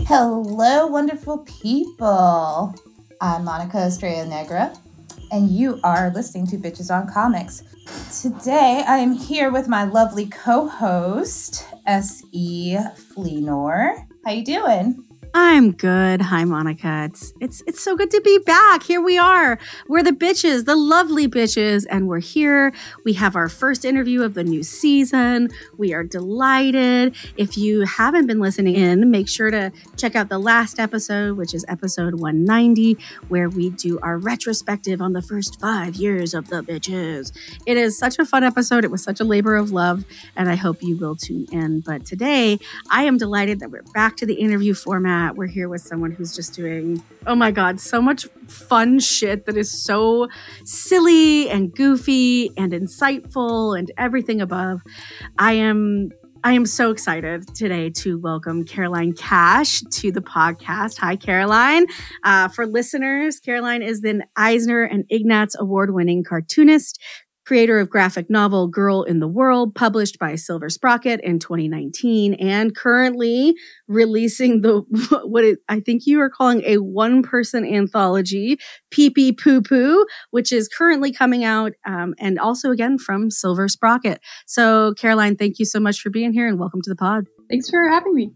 Hello, wonderful people. I'm Monica Estrella Negra, and you are listening to Bitches on Comics. Today, I am here with my lovely co-host, S.E. Fleenor. How you doing? I'm good. Hi, Monica. It's so good to be back. Here we are. We're the bitches, the lovely bitches, and we're here. We have our first interview of the new season. We are delighted. If you haven't been listening in, make sure to check out the last episode, which is episode 190, where we do our retrospective on the first 5 years of the bitches. It is such a fun episode. It was such a labor of love, and I hope you will tune in. But today, I am delighted that we're back to the interview format. We're here with someone who's just doing, oh my God, so much fun shit that is so silly and goofy and insightful and everything above. I am so excited today to welcome Caroline Cash to the podcast. Hi, Caroline. For listeners, Caroline is the Eisner and Ignatz award-winning cartoonist, creator of graphic novel Girl in the World, published by Silver Sprocket in 2019, and currently releasing I think you are calling a one-person anthology, Pee Pee Poo Poo, which is currently coming out, and also again from Silver Sprocket. So, Caroline, thank you so much for being here, and welcome to the pod. Thanks for having me.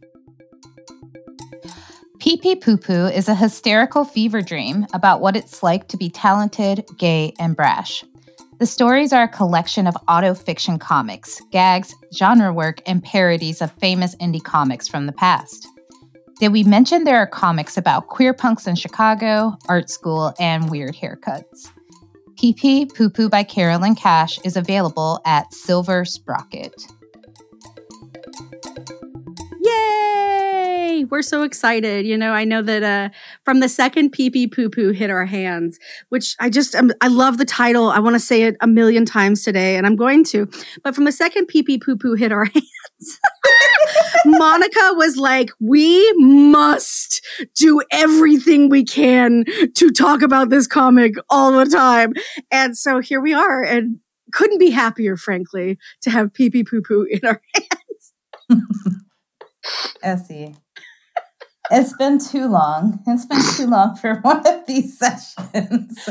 Pee Pee Poo Poo is a hysterical fever dream about what it's like to be talented, gay, and brash. The stories are a collection of auto-fiction comics, gags, genre work, and parodies of famous indie comics from the past. Did we mention there are comics about queer punks in Chicago, art school, and weird haircuts? Pee Pee Poo Poo by Caroline Cash is available at Silver Sprocket. Yay! We're so excited. You know, I know that from the second Pee Pee Poo Poo hit our hands, which I love the title. I want to say it a million times today, and I'm going to. But from the second Pee Pee Poo Poo hit our hands, Monica was like, we must do everything we can to talk about this comic all the time. And so here we are, and couldn't be happier, frankly, to have Pee Pee Poo Poo in our hands. Essie, it's been too long. It's been too long for one of these sessions.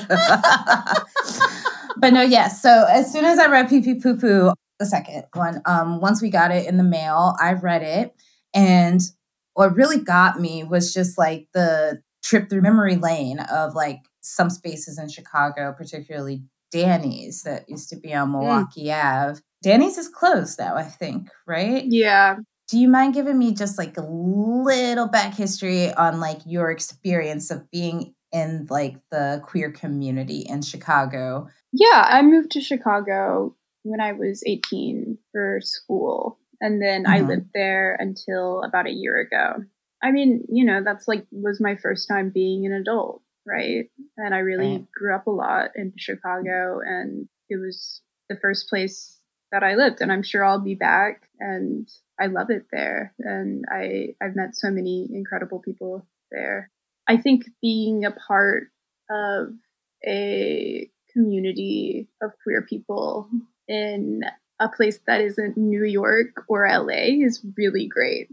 But no, yes. So as soon as I read Pee Pee Poo Poo, the second one, once we got it in the mail, I read it. And what really got me was just like the trip through memory lane of like some spaces in Chicago, particularly Danny's that used to be on Milwaukee Ave. Danny's is closed now, I think, right? Yeah. Do you mind giving me just like a little back history on like your experience of being in like the queer community in Chicago? Yeah, I moved to Chicago when I was 18 for school. And then I lived there until about a year ago. I mean, you know, that's like was my first time being an adult, right? And I really grew up a lot in Chicago, and it was the first place that I lived. And I'm sure I'll be back, and I love it there. And I've met so many incredible people there. I think being a part of a community of queer people in a place that isn't New York or LA is really great.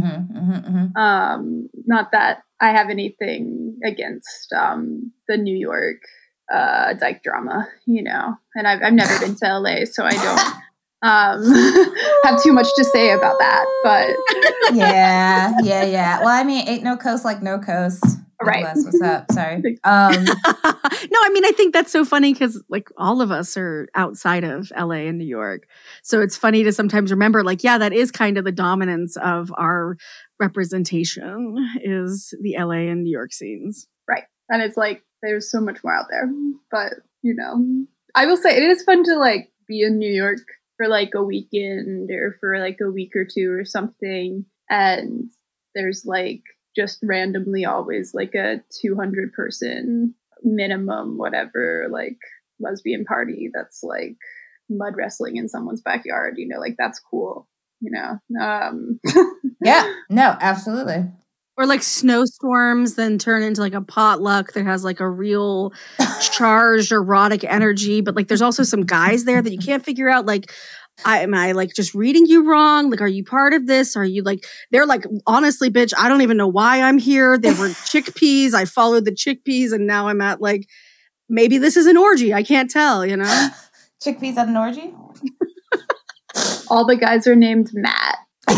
Not that I have anything against the New York dyke drama, you know, and I've never been to LA, so I don't have too much to say about that, but yeah. Well, I mean, ain't no coast like no coast. Right. What's up? Sorry. No, I mean, I think that's so funny because like all of us are outside of LA and New York. So it's funny to sometimes remember like, yeah, that is kind of the dominance of our representation is the LA and New York scenes. Right. And it's like, there's so much more out there, but you know, I will say it is fun to like be in New York for like a weekend or for like a week or two or something. And there's like just randomly always like a 200 person minimum, whatever, like lesbian party that's like mud wrestling in someone's backyard, you know, like that's cool, you know? Yeah, no, absolutely. Or like snowstorms then turn into like a potluck that has like a real charged erotic energy. But like there's also some guys there that you can't figure out like Am I like just reading you wrong? Like, are you part of this? Are you like, they're like, honestly, bitch, I don't even know why I'm here. They were chickpeas. I followed the chickpeas and now I'm at like, maybe this is an orgy. I can't tell, you know? Chickpeas at an orgy? All the guys are named Matt.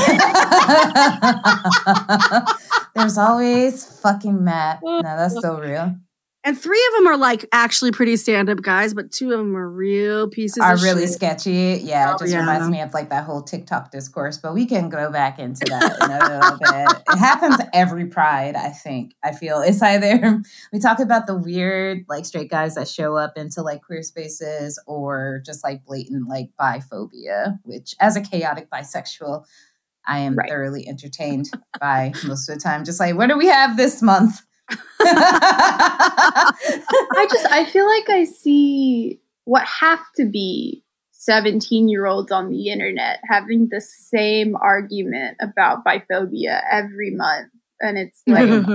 There's always fucking Matt. No, that's so real. And 3 of them are like actually pretty stand-up guys, but 2 of them are real pieces of shit. Are really sketchy. Yeah, it just reminds me of like that whole TikTok discourse, but we can go back into that in a little bit. It happens every Pride, I think. I feel it's either we talk about the weird like straight guys that show up into like queer spaces or just like blatant like biphobia, which as a chaotic bisexual, I am thoroughly entertained by most of the time. Just like, what do we have this month? I feel like I see what have to be 17-year-olds on the internet having the same argument about biphobia every month. And it's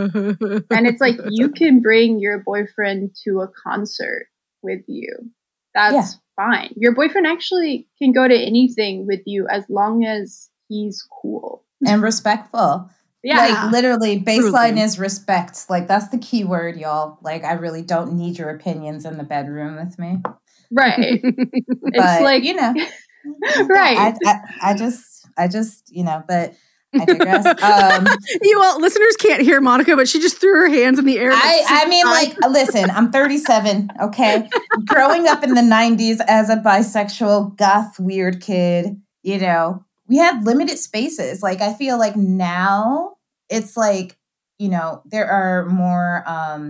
like you can bring your boyfriend to a concert with you. That's fine. Your boyfriend actually can go to anything with you as long as he's cool and respectful. Yeah. Like literally baseline is respect. Like that's the key word, y'all. Like I really don't need your opinions in the bedroom with me. Right. It's like, you know, right. I just, you know, but I digress. Listeners can't hear Monica, but she just threw her hands in the air. I mean, like, listen, I'm 37. Okay. Growing up in the 90s as a bisexual goth weird kid, you know, we had limited spaces. Like, I feel like now it's like, you know, there are more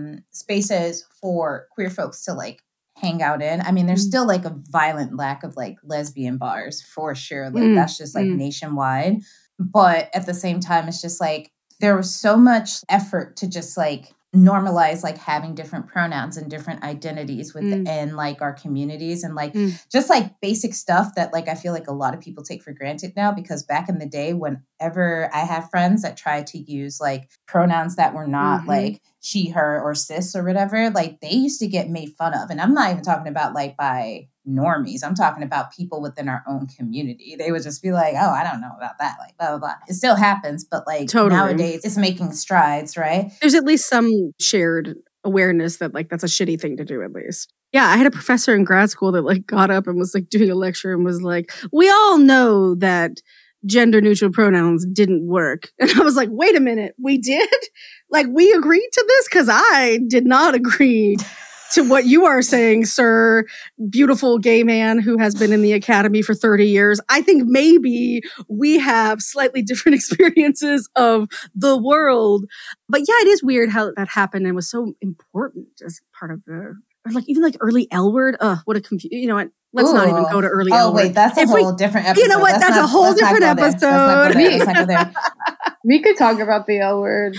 spaces for queer folks to like hang out in. I mean, there's still like a violent lack of like lesbian bars for sure. Like that's just like nationwide. But at the same time, it's just like there was so much effort to just like normalize like having different pronouns and different identities within like our communities and like just like basic stuff that like I feel like a lot of people take for granted now, because back in the day, whenever I have friends that try to use like pronouns that were not like she, her, or cis or whatever, like they used to get made fun of. And I'm not even talking about like by normies. I'm talking about people within our own community. They would just be like, oh, I don't know about that. Like, blah, blah, blah. It still happens, but like nowadays it's making strides, right? There's at least some shared awareness that like that's a shitty thing to do at least. Yeah, I had a professor in grad school that like got up and was like doing a lecture and was like, we all know that gender neutral pronouns didn't work. And I was like, wait a minute, we did? Like we agreed to this? Because I did not agree to what you are saying, sir, beautiful gay man who has been in the academy for 30 years. I think maybe we have slightly different experiences of the world. But yeah, it is weird how that happened and was so important as part of the, or like even like early L word. What a confusion. You know what? Let's not even go to early L word. Oh, wait, that's a whole different episode. You know what? That's a whole different episode. Let's not go there. We could talk about the L word.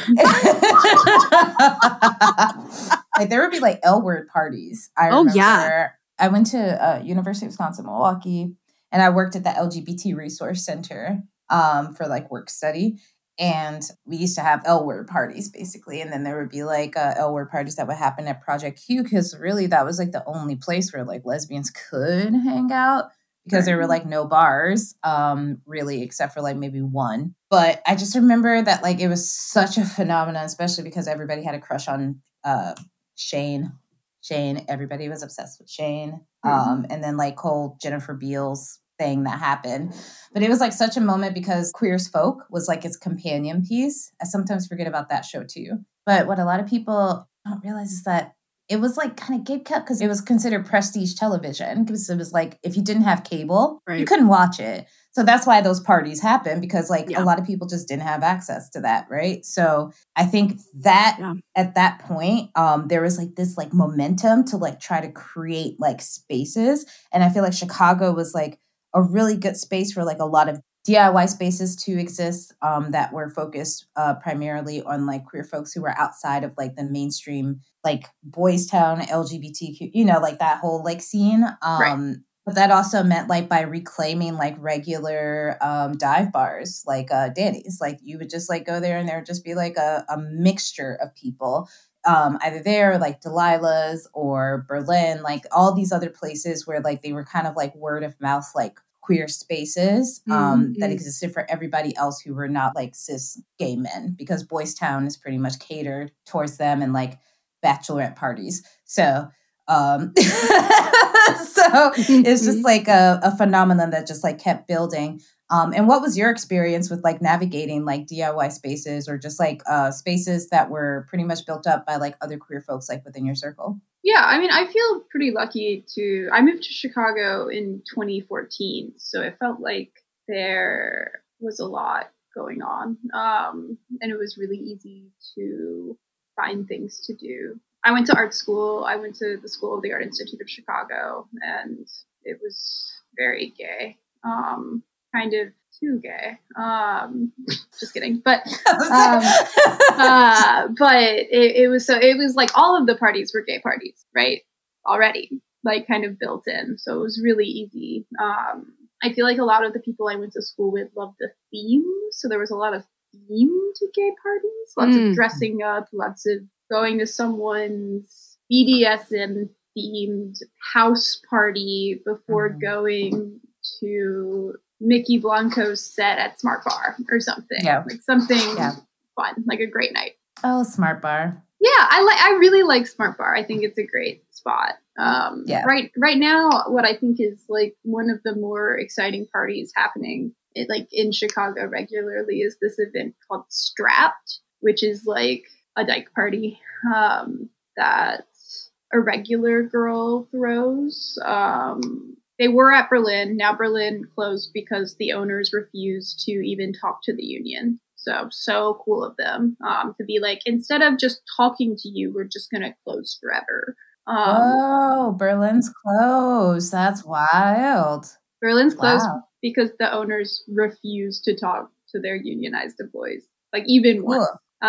Like there would be like L word parties. I remember I went to University of Wisconsin-Milwaukee and I worked at the LGBT Resource Center for like work study. And we used to have L word parties basically. And then there would be like L word parties that would happen at Project Q, because really that was like the only place where like lesbians could hang out, because there were like no bars really, except for like maybe one. But I just remember that like it was such a phenomenon, especially because everybody had a crush on Shane. Everybody was obsessed with Shane. And then like whole Jennifer Beals thing that happened. But it was like such a moment because Queer as Folk was like its companion piece. I sometimes forget about that show too. But what a lot of people don't realize is that it was like kind of gatekept because it was considered prestige television, because it was like if you didn't have cable, you couldn't watch it. So that's why those parties happen, because like a lot of people just didn't have access to that, right? So I think that at that point, there was like this like momentum to like try to create like spaces. And I feel like Chicago was like a really good space for like a lot of DIY spaces to exist that were focused primarily on like queer folks who were outside of like the mainstream, like Boys Town, LGBTQ, you know, like that whole like scene. But that also meant like by reclaiming like regular dive bars, like Danny's, like you would just like go there and there would just be like a mixture of people. Either there, or like Delilah's or Berlin, like all these other places where like they were kind of like word of mouth, like queer spaces that existed for everybody else who were not like cis gay men, because Boys Town is pretty much catered towards them and like bachelorette parties. So so it's just like a phenomenon that just like kept building. And what was your experience with like navigating like DIY spaces or just like spaces that were pretty much built up by like other queer folks like within your circle? Yeah, I mean, I feel pretty lucky I moved to Chicago in 2014, so it felt like there was a lot going on, and it was really easy to find things to do. I went to art school. I went to the School of the Art Institute of Chicago, and it was very gay, kind of too gay. Just kidding, but it was like all of the parties were gay parties, right? Already, like kind of built in, so it was really easy. I feel like a lot of the people I went to school with loved the theme, so there was a lot of themed gay parties, lots of dressing up, lots of going to someone's BDSM themed house party before going to Mickey Blanco's set at Smart Bar or something. Yeah. Like something fun, like a great night. Oh, Smart Bar. Yeah, I really like Smart Bar. I think it's a great spot. Right now, what I think is like one of the more exciting parties happening in Chicago regularly is this event called Strapped, which is like a dyke party that a regular girl throws. They were at Berlin. Now Berlin closed because the owners refused to even talk to the union. So cool of them to be like, instead of just talking to you, we're just going to close forever. Oh, Berlin's closed. That's wild. Berlin's closed because the owners refused to talk to their unionized employees, like even once.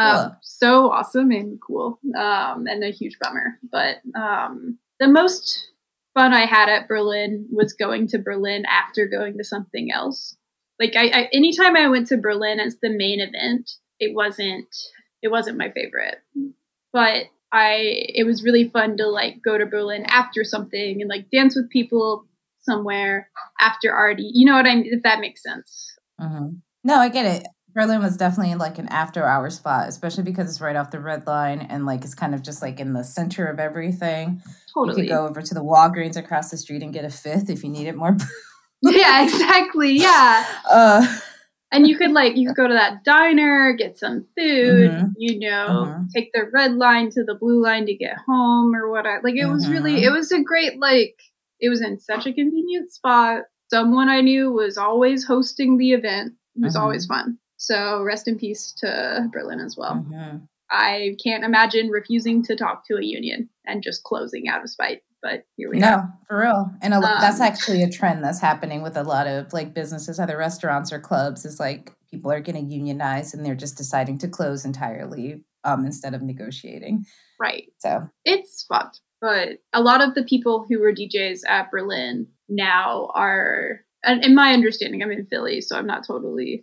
So awesome and cool, and a huge bummer. But the most fun I had at Berlin was going to Berlin after going to something else. Like I anytime I went to Berlin as the main event, it wasn't my favorite. But it was really fun to like go to Berlin after something and like dance with people somewhere after already, you know what I mean? If that makes sense. Mm-hmm. No, I get it. Berlin was definitely like an after-hour spot, especially because it's right off the Red Line and like it's kind of just like in the center of everything. Totally. You could go over to the Walgreens across the street and get a fifth if you needed more. Yeah, exactly. Yeah. And you could go to that diner, get some food, take the Red Line to the Blue Line to get home or whatever. Like it was a great, it was in such a convenient spot. Someone I knew was always hosting the event. It was always fun. So rest in peace to Berlin as well. I can't imagine refusing to talk to a union and just closing out of spite. But here we are. No, for real. And that's actually a trend that's happening with a lot of like businesses, either restaurants or clubs, is like people are getting unionized and they're just deciding to close entirely instead of negotiating. Right. So it's fun. But a lot of the people who were DJs at Berlin now are, and in my understanding, I'm in Philly, so I'm not completely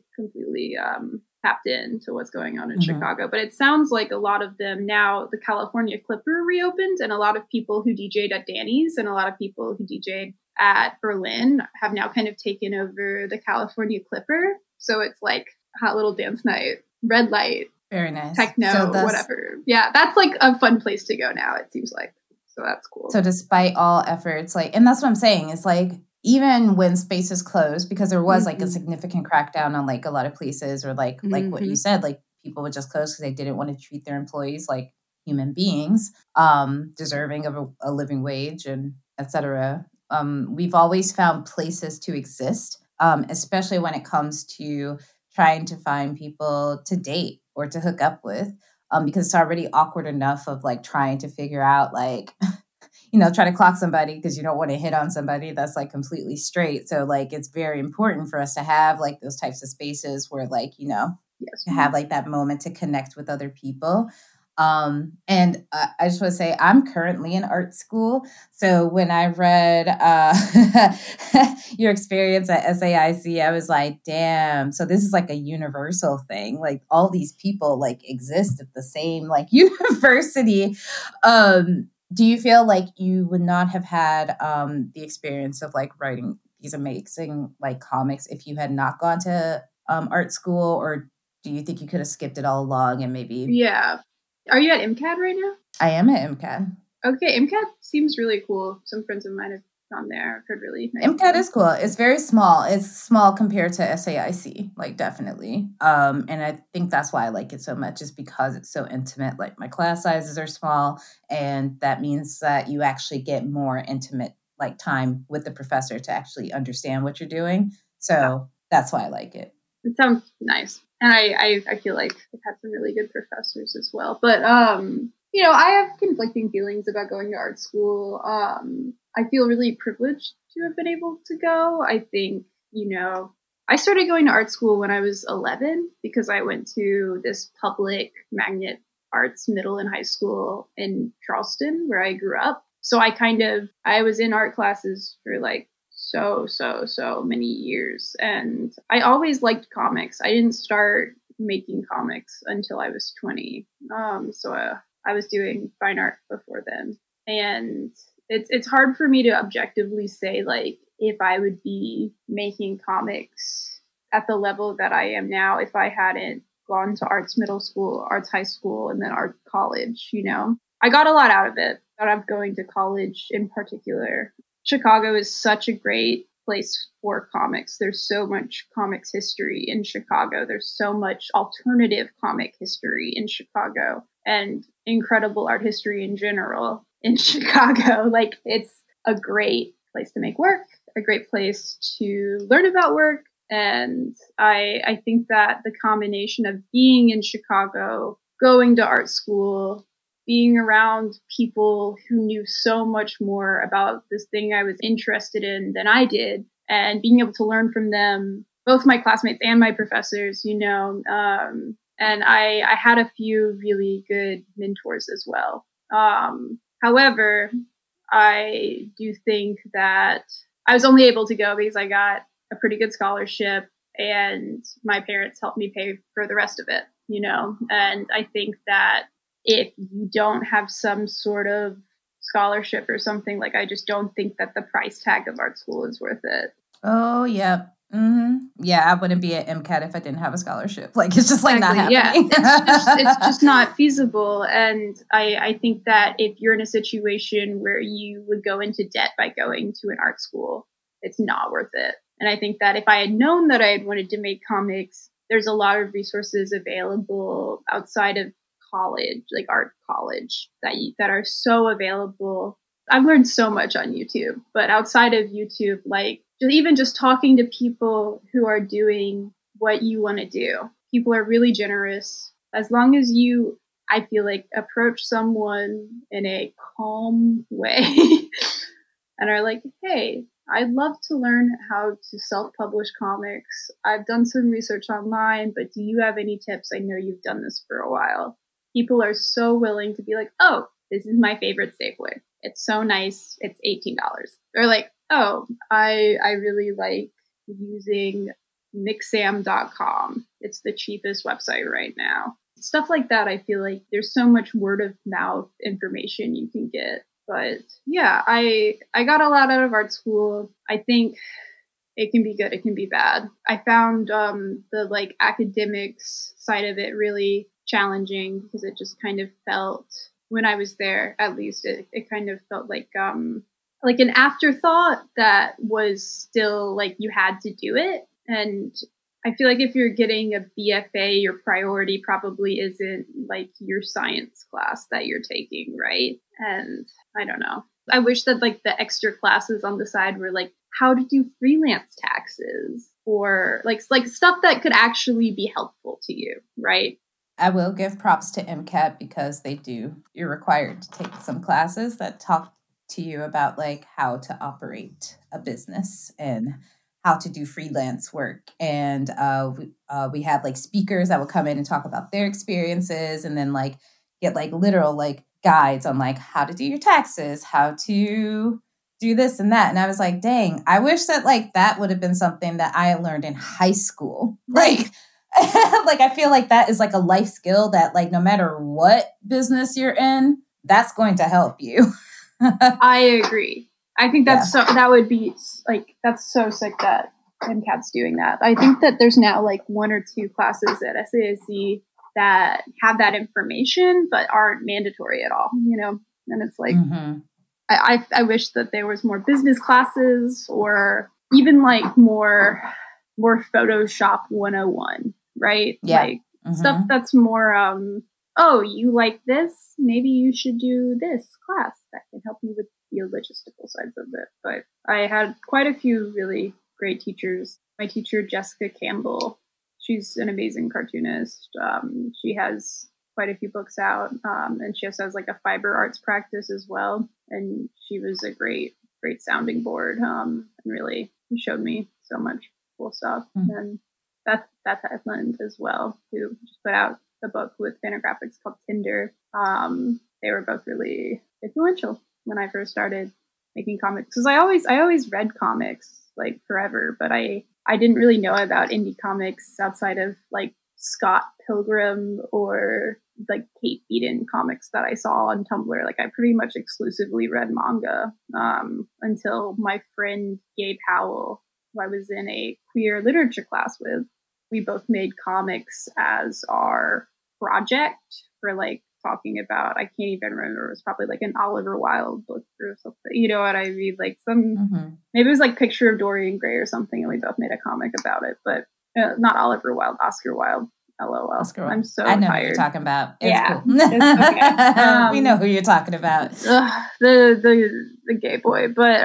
tapped into what's going on in Chicago. But it sounds like a lot of them now, the California Clipper reopened, and a lot of people who DJ'd at Danny's and a lot of people who DJ'd at Berlin have now kind of taken over the California Clipper. So it's like hot little dance night, red light, very nice, techno, whatever. Yeah, that's like a fun place to go now, it seems like. So that's cool. So despite all efforts, and that's what I'm saying, it's like, even when spaces closed, because there was like a significant crackdown on like a lot of places, or like what you said, like people would just close because they didn't want to treat their employees like human beings, deserving of a living wage and etc. We've always found places to exist, especially when it comes to trying to find people to date or to hook up with, because it's already awkward enough of like trying to figure out like try to clock somebody because you don't want to hit on somebody that's like completely straight. So like, it's very important for us to have like those types of spaces where like, to have like that moment to connect with other people. And I just want to say I'm currently in art school. So when I read your experience at SAIC, I was like, damn. So this is like a universal thing. Like all these people like exist at the same like university. Do you feel like you would not have had the experience of like writing these amazing like comics if you had not gone to art school, or do you think you could have skipped it all along and maybe? Yeah. Are you at MCAD right now? I am at MCAD. Okay, MCAD seems really cool. Some friends of mine have gone there. I've heard really nice MCAD things. is cool. It's very small. It's small compared to SAIC, like definitely. And I think that's why I like it so much, is because it's so intimate. Like my class sizes are small, and that means that you actually get more intimate like time with the professor to actually understand what you're doing. So that's why I like it. It sounds nice. And I feel like I've had some really good professors as well. But you know, I have conflicting feelings about going to art school. I feel really privileged to have been able to go. I think, you know, I started going to art school when I was 11 because I went to this public magnet arts middle and high school in Charleston where I grew up. So I was in art classes for like so many years. And I always liked comics. I didn't start making comics until I was 20. I was doing fine art before then. And it's hard for me to objectively say like if I would be making comics at the level that I am now if I hadn't gone to arts middle school, arts high school, and then art college, you know. I got a lot out of it, out of going to college in particular. Chicago is such a great place for comics. There's so much comics history in Chicago. There's so much alternative comic history in Chicago and incredible art history in general in Chicago. Like, it's a great place to make work, a great place to learn about work. And I think that the combination of being in Chicago, going to art school, being around people who knew so much more about this thing I was interested in than I did, and being able to learn from them, both my classmates and my professors, you know. And I had a few really good mentors as well. However, I do think that I was only able to go because I got a pretty good scholarship and my parents helped me pay for the rest of it, you know. And I think that if you don't have some sort of scholarship or something, like I just don't think that the price tag of art school is worth it. Oh, yeah. Mm-hmm. Yeah, I wouldn't be at MCAT if I didn't have a scholarship. Like, it's just like exactly. not happening. Yeah, it's just not feasible. And I think that if you're in a situation where you would go into debt by going to an art school, it's not worth it. And I think that if I had known that I had wanted to make comics, there's a lot of resources available outside of college, like art college, that are so available. I've learned so much on YouTube, but outside of YouTube, like even just talking to people who are doing what you want to do, people are really generous. As long as you, I feel like, approach someone in a calm way and are like, hey, I'd love to learn how to self-publish comics. I've done some research online, but do you have any tips? I know you've done this for a while. People are so willing to be like, oh, this is my favorite Safeway. It's so nice. It's $18. Or like, oh, I really like using mixam.com. It's the cheapest website right now. Stuff like that, I feel like there's so much word of mouth information you can get. But yeah, I got a lot out of art school. I think it can be good, it can be bad. I found the like academics side of it really challenging because it just kind of felt, when I was there at least, it kind of felt like an afterthought that was still like you had to do it. And I feel like if you're getting a BFA, your priority probably isn't like your science class that you're taking, right? And I don't know. I wish that like the extra classes on the side were like how to do freelance taxes or like stuff that could actually be helpful to you, right? I will give props to MCAT because you're required to take some classes that talk to you about like how to operate a business and how to do freelance work. And we had like speakers that would come in and talk about their experiences and then like get like literal like guides on like how to do your taxes, how to do this and that. And I was like, dang, I wish that like that would have been something that I learned in high school. Like, like I feel like that is like a life skill that like no matter what business you're in, that's going to help you. I agree. I think that's that would be like, that's so sick that MCAT's doing that. I think that there's now like 1 or 2 classes at SAIC that have that information but aren't mandatory at all, you know? And it's like, I wish that there was more business classes, or even like more Photoshop 101, right? Yeah. Like stuff that's more, oh, you like this? Maybe you should do this class that can help you with the logistical sides of it. But I had quite a few really great teachers. My teacher, Jessica Campbell, she's an amazing cartoonist. She has quite a few books out, and she also has like a fiber arts practice as well. And she was a great sounding board, and really showed me so much cool stuff. And Beth Edlund as well, who just put out a book with Fantagraphics called Tinder. They were both really influential when I first started making comics, because I always read comics like forever, but I didn't really know about indie comics outside of like Scott Pilgrim or like Kate Beaton comics that I saw on Tumblr. Like I pretty much exclusively read manga until my friend Gabe Howell, who I was in a queer literature class with, we both made comics as our project for like talking about, I can't even remember, it was probably like an Oliver Wilde book or something, you know what I mean? Like some, maybe it was like Picture of Dorian Gray or something, and we both made a comic about it, but not Oliver Wilde, Oscar Wilde. LOL. I'm so I know tired. who you're talking about. It's yeah, cool. it's okay. We know who you're talking about. The gay boy, but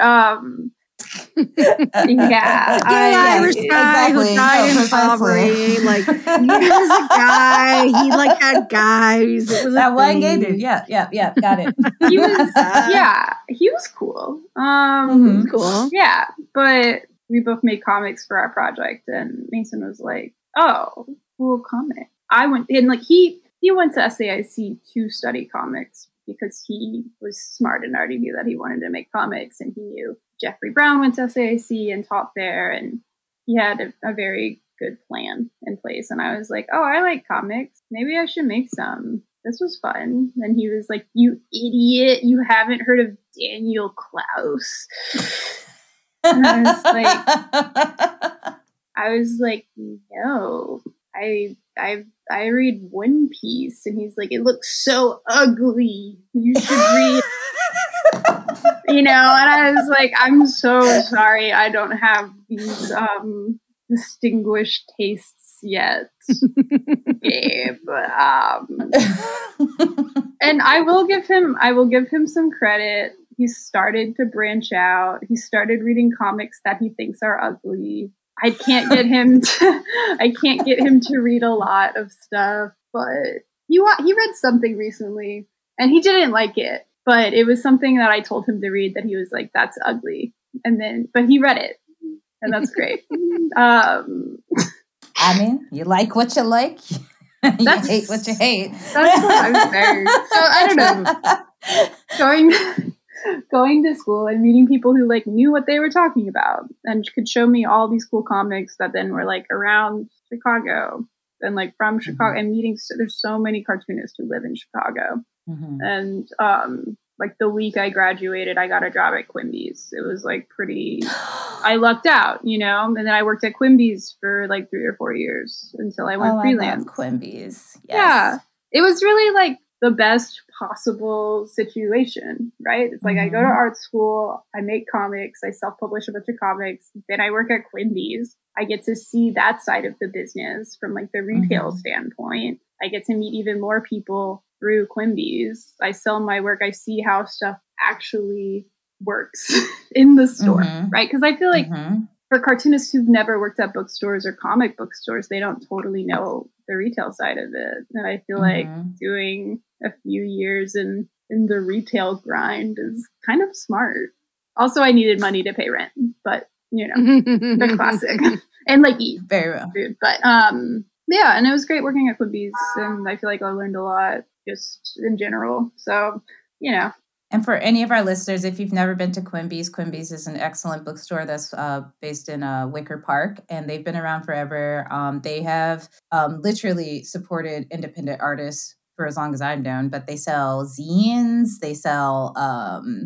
yeah, Irish guy who died in poverty. Like he was a guy. He like had guys. It was that one gay dude. Yeah, got it. He was he was cool. Cool. Yeah, but we both made comics for our project, and Mason was like, "Oh, cool comic." I went, and like he went to SAIC to study comics because he was smart and already knew that he wanted to make comics, and he knew Jeffrey Brown went to SAIC and taught there, and he had a very good plan in place. And I was like, "Oh, I like comics. Maybe I should make some. This was fun." And he was like, "You idiot! You haven't heard of Daniel Klaus?" And I was like, "No, I read One Piece." And he's like, "It looks so ugly. You should read." You know, and I was like, "I'm so sorry. I don't have these distinguished tastes yet, Gabe." And I will give him some credit. He started to branch out. He started reading comics that he thinks are ugly. I can't get him to read a lot of stuff, but he read something recently and he didn't like it, but it was something that I told him to read that he was like, "That's ugly." But he read it, and that's great. I mean, you like what you like. You hate what you hate. That's what I'm saying. So I don't know. Going to school and meeting people who like knew what they were talking about and could show me all these cool comics that then were like around Chicago and like from Chicago, and meeting. There's so many cartoonists who live in Chicago. And like the week I graduated, I got a job at Quimby's. It was like I lucked out, you know, and then I worked at Quimby's for like 3 or 4 years until I went freelance. I love Quimby's. Yes. Yeah. It was really like the best possible situation, right? It's like I go to art school, I make comics, I self-publish a bunch of comics, then I work at Quimby's. I get to see that side of the business from like the retail standpoint. I get to meet even more people through Quimby's. I sell my work. I see how stuff actually works in the store, right? Because I feel like for cartoonists who've never worked at bookstores or comic book stores, they don't totally know the retail side of it. And I feel like doing a few years in the retail grind is kind of smart. Also, I needed money to pay rent, but you know, the classic. And like eat very well food. But yeah, and it was great working at Quimby's, and I feel like I learned a lot just in general. So, you know. And for any of our listeners, if you've never been to Quimby's, Quimby's is an excellent bookstore that's based in Wicker Park, and they've been around forever. They have literally supported independent artists for as long as I've known, but they sell zines, they sell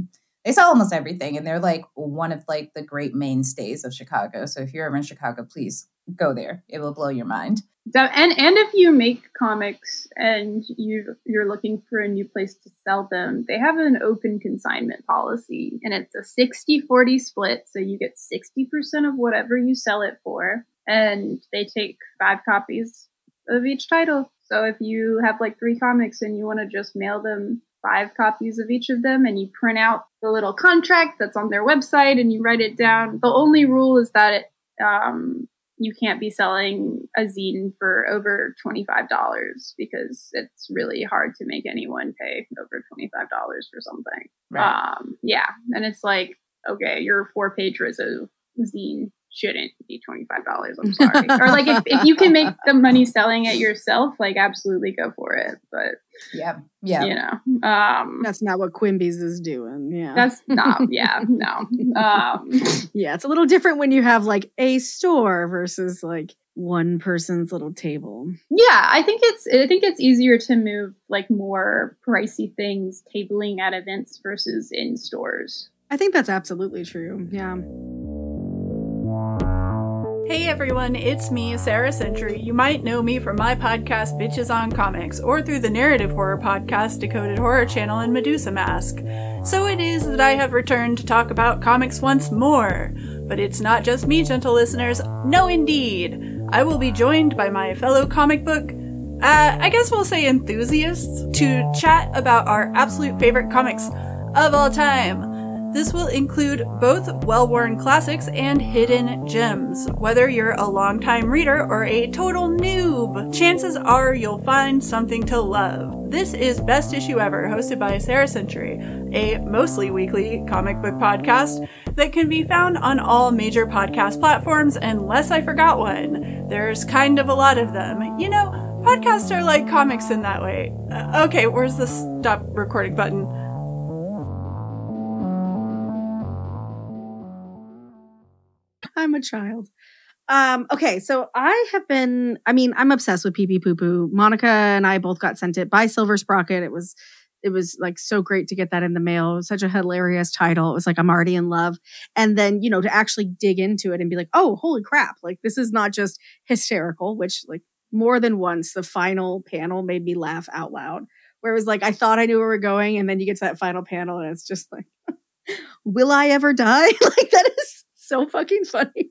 They sell almost everything, and they're like one of like the great mainstays of Chicago. So if you're ever in Chicago, please go there. It will blow your mind. And if you make comics and you're looking for a new place to sell them, they have an open consignment policy, and it's a 60-40 split. So you get 60% of whatever you sell it for, and they take 5 copies of each title. So if you have like 3 comics and you want to just mail them 5 copies of each of them, and you print out the little contract that's on their website and you write it down, the only rule is that you can't be selling a zine for over $25 because it's really hard to make anyone pay over $25 for something. Right. Yeah. And it's like, okay, your 4-page Rizzo zine shouldn't be $25. I'm sorry. Or like if you can make the money selling it yourself, like absolutely go for it. But yeah, you know, that's not what Quimby's is doing. Yeah, that's not. Yeah, no. Yeah, it's a little different when you have like a store versus like one person's little table. Yeah, I think it's easier to move like more pricey things tabling at events versus in stores. I think that's absolutely true. Yeah. Hey everyone, it's me, Sarah Century. You might know me from my podcast, Bitches on Comics, or through the narrative horror podcast, Decoded Horror Channel and Medusa Mask. So it is that I have returned to talk about comics once more. But it's not just me, gentle listeners. No, indeed. I will be joined by my fellow comic book, I guess we'll say enthusiasts, to chat about our absolute favorite comics of all time. This will include both well-worn classics and hidden gems. Whether you're a longtime reader or a total noob, chances are you'll find something to love. This is Best Issue Ever, hosted by Sarah Century, a mostly weekly comic book podcast that can be found on all major podcast platforms, unless I forgot one. There's kind of a lot of them. You know, podcasts are like comics in that way. Okay, where's the stop recording button? I'm a child. Okay, so I'm obsessed with Pee Pee Poo Poo. Monica and I both got sent it by Silver Sprocket. It was like so great to get that in the mail. It was such a hilarious title. It was like, I'm already in love. And then, you know, to actually dig into it and be like, oh, holy crap. Like, this is not just hysterical, which like more than once, the final panel made me laugh out loud. Where it was like, I thought I knew where we're going. And then you get to that final panel and it's just like, will I ever die? Like, that is so fucking funny.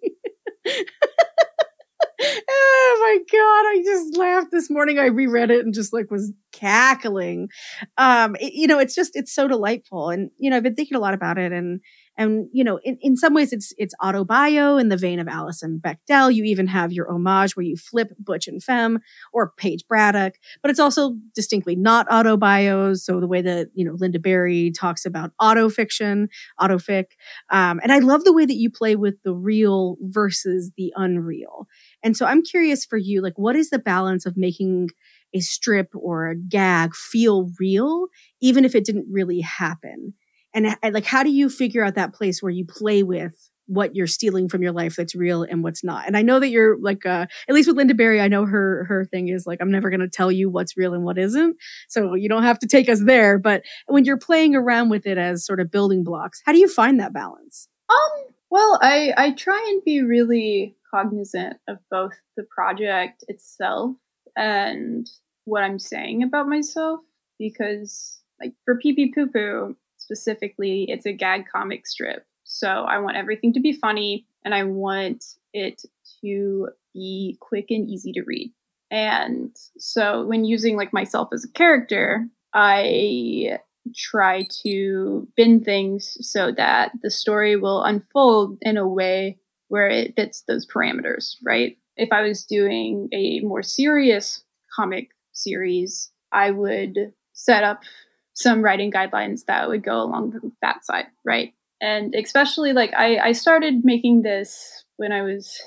Oh my God. I just laughed this morning. I reread it and just like was cackling. It's so delightful. And, you know, I've been thinking a lot about it and, you know, in some ways it's autobio in the vein of Alison Bechdel. You even have your homage where you flip Butch and Femme or Paige Braddock, but it's also distinctly not autobio. So the way that, you know, Linda Berry talks about autofic. And I love the way that you play with the real versus the unreal. And so I'm curious for you, like, what is the balance of making a strip or a gag feel real, even if it didn't really happen? And like, how do you figure out that place where you play with what you're stealing from your life that's real and what's not? And I know that you're like, at least with Linda Berry, I know her thing is like, I'm never going to tell you what's real and what isn't. So you don't have to take us there. But when you're playing around with it as sort of building blocks, how do you find that balance? Well, I try and be really cognizant of both the project itself and what I'm saying about myself, because like for Pee Pee Poo Poo, specifically, it's a gag comic strip. So I want everything to be funny and I want it to be quick and easy to read. And so when using like myself as a character, I try to bend things so that the story will unfold in a way where it fits those parameters, right? If I was doing a more serious comic series, I would set up some writing guidelines that would go along that side, right? And especially like I started making this when I was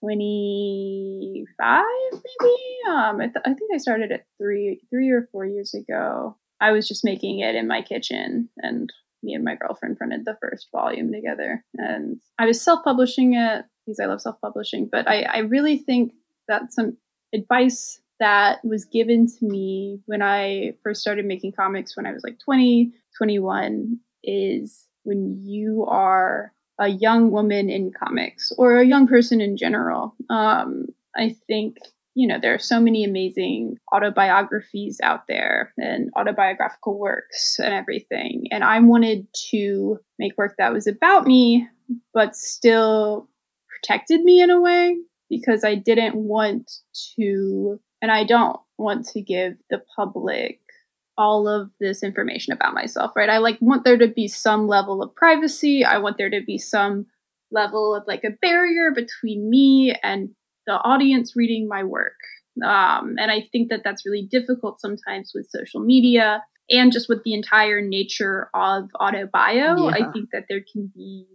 25, maybe. I think I started it 3 or 4 years ago. I was just making it in my kitchen, and me and my girlfriend printed the first volume together. And I was self-publishing it because I love self-publishing. But I really think that some advice that was given to me when I first started making comics when I was like 20, 21 is when you are a young woman in comics or a young person in general. I think, there are so many amazing autobiographies out there and autobiographical works and everything. And I wanted to make work that was about me, but still protected me in a way, because I didn't want to, and I don't want to give the public all of this information about myself, right? I want there to be some level of privacy. I want there to be some level of a barrier between me and the audience reading my work. And I think that that's really difficult sometimes with social media and just with the entire nature of autobio. I think that there can be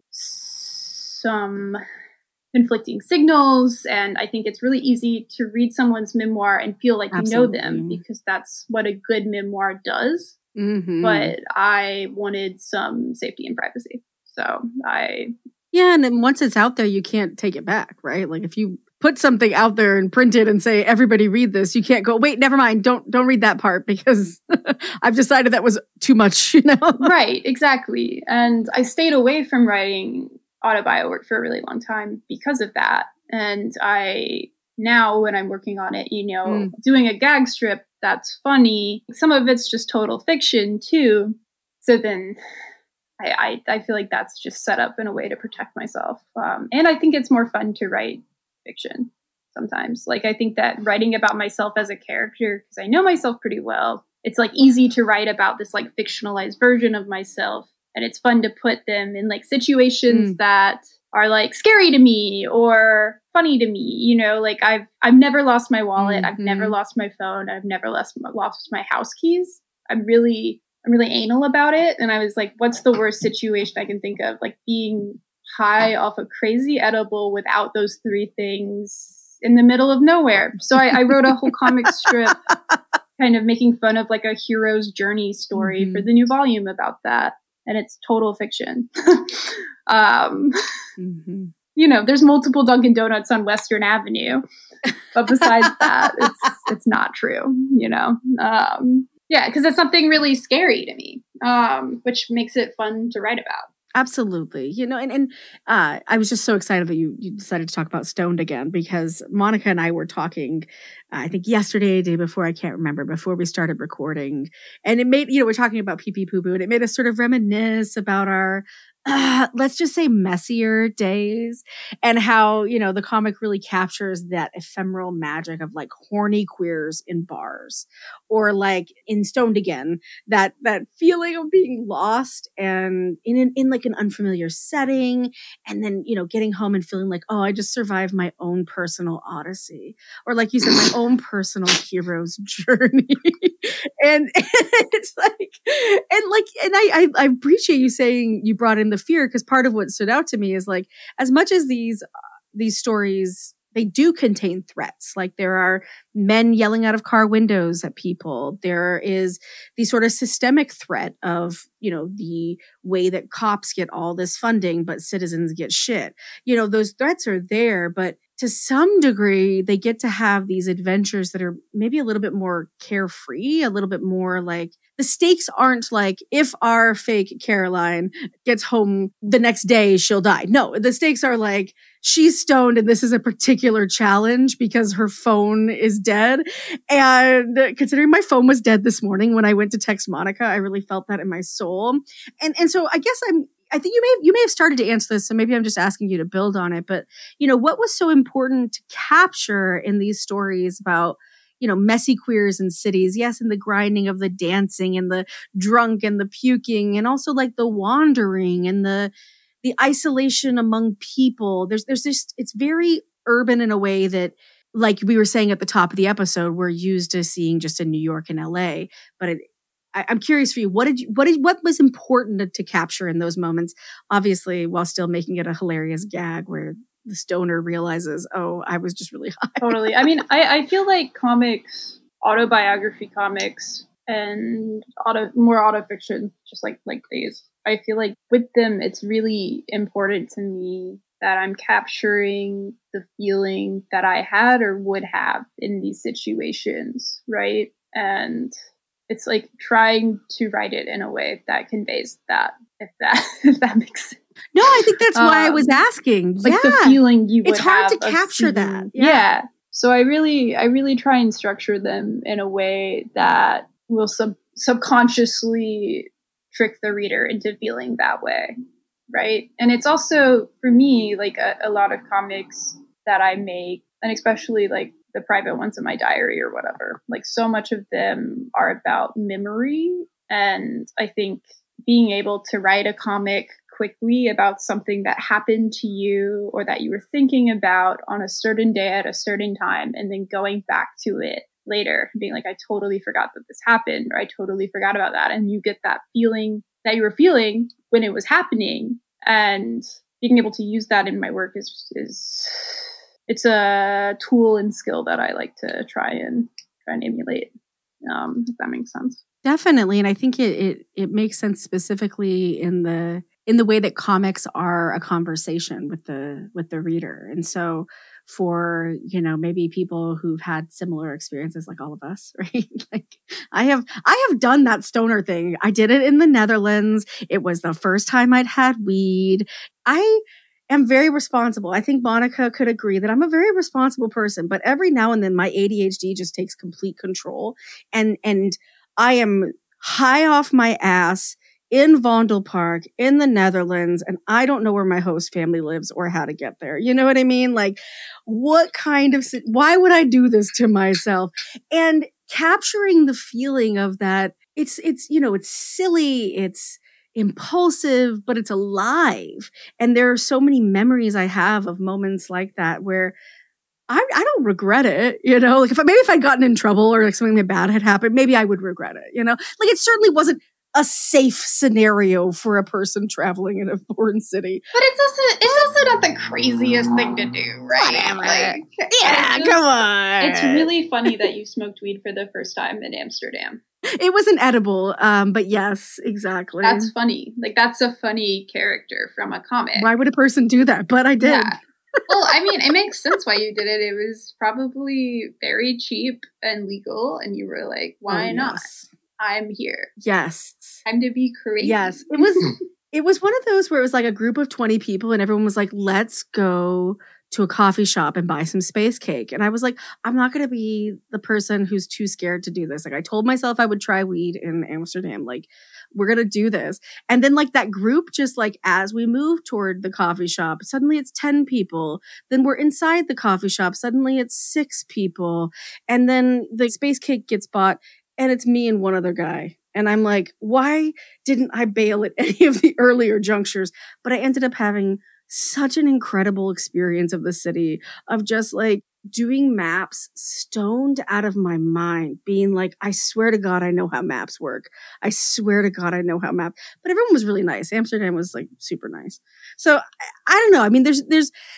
some conflicting signals, and I think it's really easy to read someone's memoir and feel like you know them, because that's what a good memoir does. But I wanted some safety and privacy, so and then once it's out there, you can't take it back, right? If you put something out there and print it and say, everybody read this, you can't go, wait, never mind, don't read that part, because I've decided that was too much, Right, exactly. And I stayed away from writing autobio work for a really long time because of that. And now when I'm working on it, doing a gag strip that's funny, some of it's just total fiction too. So then I feel like that's just set up in a way to protect myself. And I think it's more fun to write fiction sometimes. I think that writing about myself as a character, because I know myself pretty well, it's easy to write about this fictionalized version of myself. And it's fun to put them in situations that are scary to me or funny to me. I've never lost my wallet. I've never lost my phone. I've never lost my house keys. I'm really anal about it. And I was what's the worst situation I can think of? Being high off a crazy edible without those three things in the middle of nowhere. So I wrote a whole comic strip kind of making fun of a hero's journey story for the new volume about that. And it's total fiction. There's multiple Dunkin' Donuts on Western Avenue, but besides that, it's not true. Because it's something really scary to me, which makes it fun to write about. Absolutely. And I was just so excited that you decided to talk about Stoned again, because Monica and I were talking, I think yesterday, day before, I can't remember, before we started recording. And it made, we're talking about pee pee poo poo, and it made us sort of reminisce about our, let's just say, messier days, and how, the comic really captures that ephemeral magic of horny queers in bars, or in Stoned Again, that feeling of being lost and in an unfamiliar setting, and then getting home and feeling oh, I just survived my own personal odyssey, or you said, my own personal hero's journey. and it's I appreciate you saying you brought in the fear, because part of what stood out to me is as much as these stories, they do contain threats. There are men yelling out of car windows at people. There is the sort of systemic threat of, the way that cops get all this funding, but citizens get shit. Those threats are there, but to some degree, they get to have these adventures that are maybe a little bit more carefree, a little bit more the stakes aren't if our fake Caroline gets home the next day, she'll die. No, the stakes are she's stoned and this is a particular challenge because her phone is dead. And considering my phone was dead this morning when I went to text Monica, I really felt that in my soul. And so I guess I think you may have started to answer this, so maybe I'm just asking you to build on it. But, what was so important to capture in these stories about, messy queers in cities? Yes, and the grinding of the dancing and the drunk and the puking, and also the wandering and the isolation among people. There's just, it's very urban in a way that, we were saying at the top of the episode, we're used to seeing just in New York and LA. But I'm curious for you, what was important to capture in those moments? Obviously, while still making it a hilarious gag where the stoner realizes, oh, I was just really high. Totally. I mean, I feel like comics, autobiography comics, and more autofiction, just like these, I feel like with them, it's really important to me that I'm capturing the feeling that I had or would have in these situations, right? And it's like trying to write it in a way that conveys that, if that makes sense. No, I think that's why I was asking. Like the feeling you would it's hard have to capture seeing, that. Yeah. So I really try and structure them in a way that will subconsciously trick the reader into feeling that way. Right. And it's also, for me, like a lot of comics that I make, and especially like the private ones in my diary or whatever, like so much of them are about memory. And I think being able to write a comic quickly about something that happened to you or that you were thinking about on a certain day at a certain time, and then going back to it later and being like, I totally forgot that this happened, or I totally forgot about that. And you get that feeling that you were feeling when it was happening, and being able to use that in my work is it's a tool and skill that I like to try and emulate. If that makes sense. Definitely. And I think it makes sense specifically in the way that comics are a conversation with the reader. And so for, maybe people who've had similar experiences like all of us, right? Like I have done that stoner thing. I did it in the Netherlands. It was the first time I'd had weed. I am very responsible. I think Monica could agree that I'm a very responsible person, but every now and then my ADHD just takes complete control, and I am high off my ass in Vondelpark in the Netherlands, and I don't know where my host family lives or how to get there. You know what I mean? Like, why would I do this to myself? And capturing the feeling of that, it's silly, it's impulsive, but it's alive. And there are so many memories I have of moments like that where I don't regret it, like if I'd gotten in trouble or like something bad had happened, maybe I would regret it, like it certainly wasn't a safe scenario for a person traveling in a foreign city. But it's also not the craziest thing to do, right? Whatever. Like, Come on. It's really funny that you smoked weed for the first time in Amsterdam. It wasn't edible, but yes, exactly. That's funny. Like, that's a funny character from a comic. Why would a person do that? But I did. Yeah. Well, I mean, it makes sense why you did it. It was probably very cheap and legal, and you were like, why not? I'm here. Yes. Time to be crazy. Yes. It was one of those where it was like a group of 20 people and everyone was like, let's go to a coffee shop and buy some space cake. And I was like, I'm not going to be the person who's too scared to do this. Like I told myself I would try weed in Amsterdam. Like we're going to do this. And then like that group, just like as we move toward the coffee shop, suddenly it's 10 people. Then we're inside the coffee shop. Suddenly it's 6 people. And then the space cake gets bought and it's me and one other guy. And I'm like, why didn't I bail at any of the earlier junctures? But I ended up having such an incredible experience of the city, of just like doing maps stoned out of my mind, being like, I swear to God, I know how maps work. I swear to God, I know how maps. But everyone was really nice. Amsterdam was like super nice. So I don't know. I mean, there's,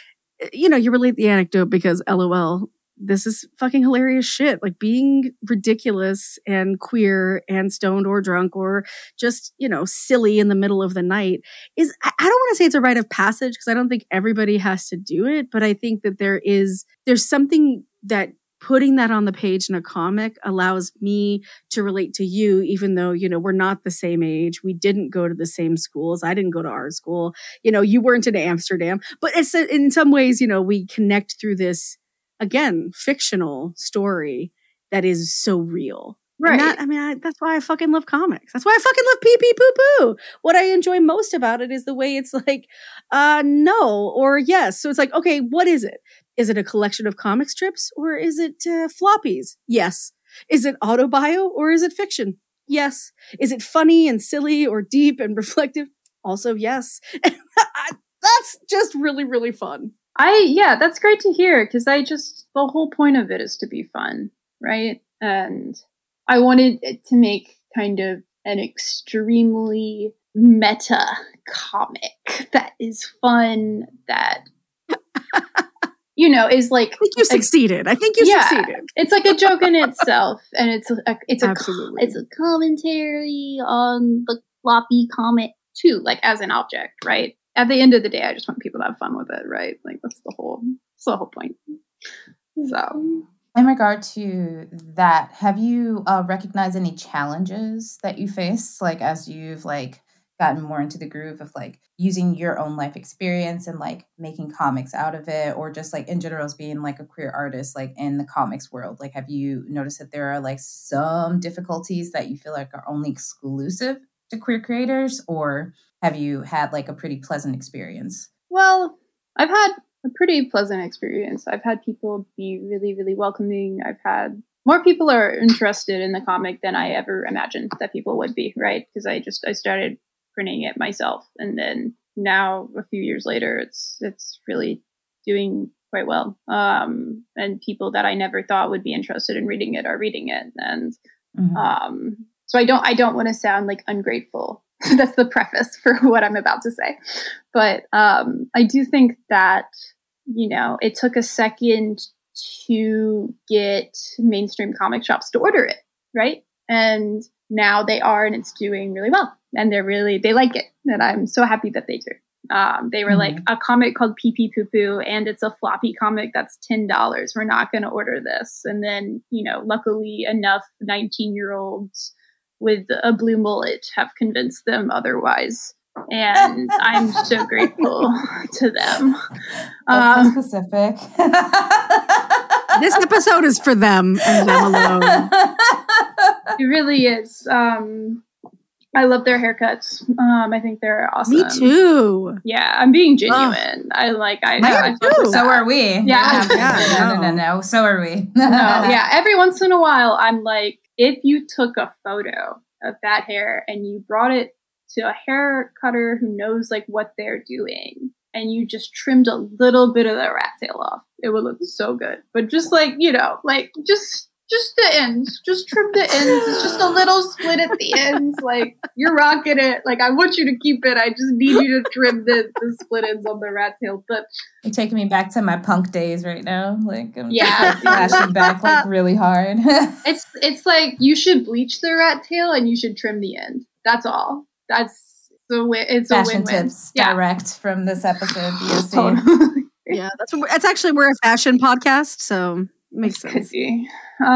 you relate the anecdote because LOL, this is fucking hilarious shit. Like being ridiculous and queer and stoned or drunk or just, silly in the middle of the night is, I don't want to say it's a rite of passage because I don't think everybody has to do it. But I think that there's something that putting that on the page in a comic allows me to relate to you, even though, we're not the same age. We didn't go to the same schools. I didn't go to art school. You weren't in Amsterdam, but it's in some ways, we connect through this, again, fictional story that is so real. Right. That's why I fucking love comics. That's why I fucking love pee pee poo poo. What I enjoy most about it is the way it's like, no or yes. So it's like, okay, what is it? Is it a collection of comic strips or is it floppies? Yes. Is it autobio or is it fiction? Yes. Is it funny and silly or deep and reflective? Also, yes. That's just really, really fun. That's great to hear because the whole point of it is to be fun, right? And I wanted it to make kind of an extremely meta comic that is fun, that, is like... I think you succeeded. Succeeded. It's like a joke in itself, and it's Absolutely. It's a commentary on the floppy comic too, like as an object, right? At the end of the day, I just want people to have fun with it, right? Like that's the whole point. So In regard to that, have you recognized any challenges that you face, like as you've like gotten more into the groove of like using your own life experience and like making comics out of it, or just like in general as being like a queer artist, like in the comics world? Like, have you noticed that there are like some difficulties that you feel like are only exclusive to queer creators, or have you had like a pretty pleasant experience? Well, I've had a pretty pleasant experience. I've had people be really, really welcoming. I've had more people are interested in the comic than I ever imagined that people would be, right? Because I started printing it myself, and then now a few years later, it's really doing quite well. And people that I never thought would be interested in reading it are reading it, and so I don't want to sound like ungrateful. That's the preface for what I'm about to say. But I do think that, it took a second to get mainstream comic shops to order it, right? And now they are, and it's doing really well. And they like it. And I'm so happy that they do. They were like, a comic called Pee Pee Poo Poo, and it's a floppy comic that's $10. We're not going to order this. And then, luckily enough 19-year-olds with a blue mullet have convinced them otherwise. And I'm so grateful to them. That's so specific. This episode is for them and them alone. It really is. I love their haircuts. I think they're awesome. Me too. Yeah, I'm being genuine. I too. So are we. Yeah. No. So are we. Yeah. Every once in a while, I'm like, if you took a photo of that hair and you brought it to a hair cutter who knows like what they're doing, and you just trimmed a little bit of the rat tail off, it would look so good. But just like, just the ends, just trim the ends. It's just a little split at the ends. Like, you're rocking it. Like, I want you to keep it. I just need you to trim the split ends on the rat tail. But you're taking me back to my punk days right now. Like, I'm just flashing back like really hard. It's like you should bleach the rat tail and you should trim the end. That's all. It's a fashion win-win. Tips direct from this episode. Totally. Yeah, that's actually we're a fashion podcast, so makes sense. Could be.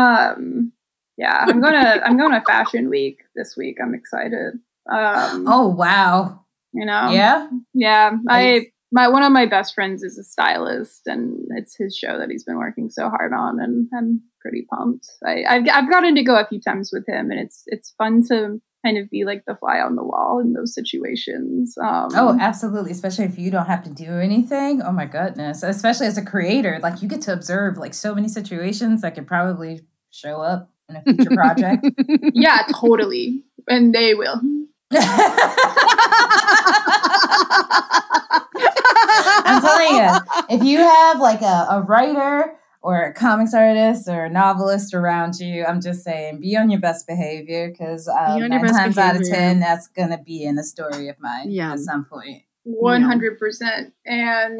Yeah, I'm going to Fashion Week this week. I'm excited. Oh wow. Yeah. One of my best friends is a stylist, and it's his show that he's been working so hard on, and I'm pretty pumped. I've gotten to go a few times with him, and it's fun to kind of be like the fly on the wall in those situations. Oh, absolutely. Especially if you don't have to do anything. Oh my goodness. Especially as a creator, like you get to observe like so many situations that could probably show up in a future project. Yeah, totally. And they will. I'm telling you, if you have like a writer or a comics artist or a novelist around you, I'm just saying, be on your best behavior, because 9 times out of 10, that's going to be in a story of mine at some point. 100%. And,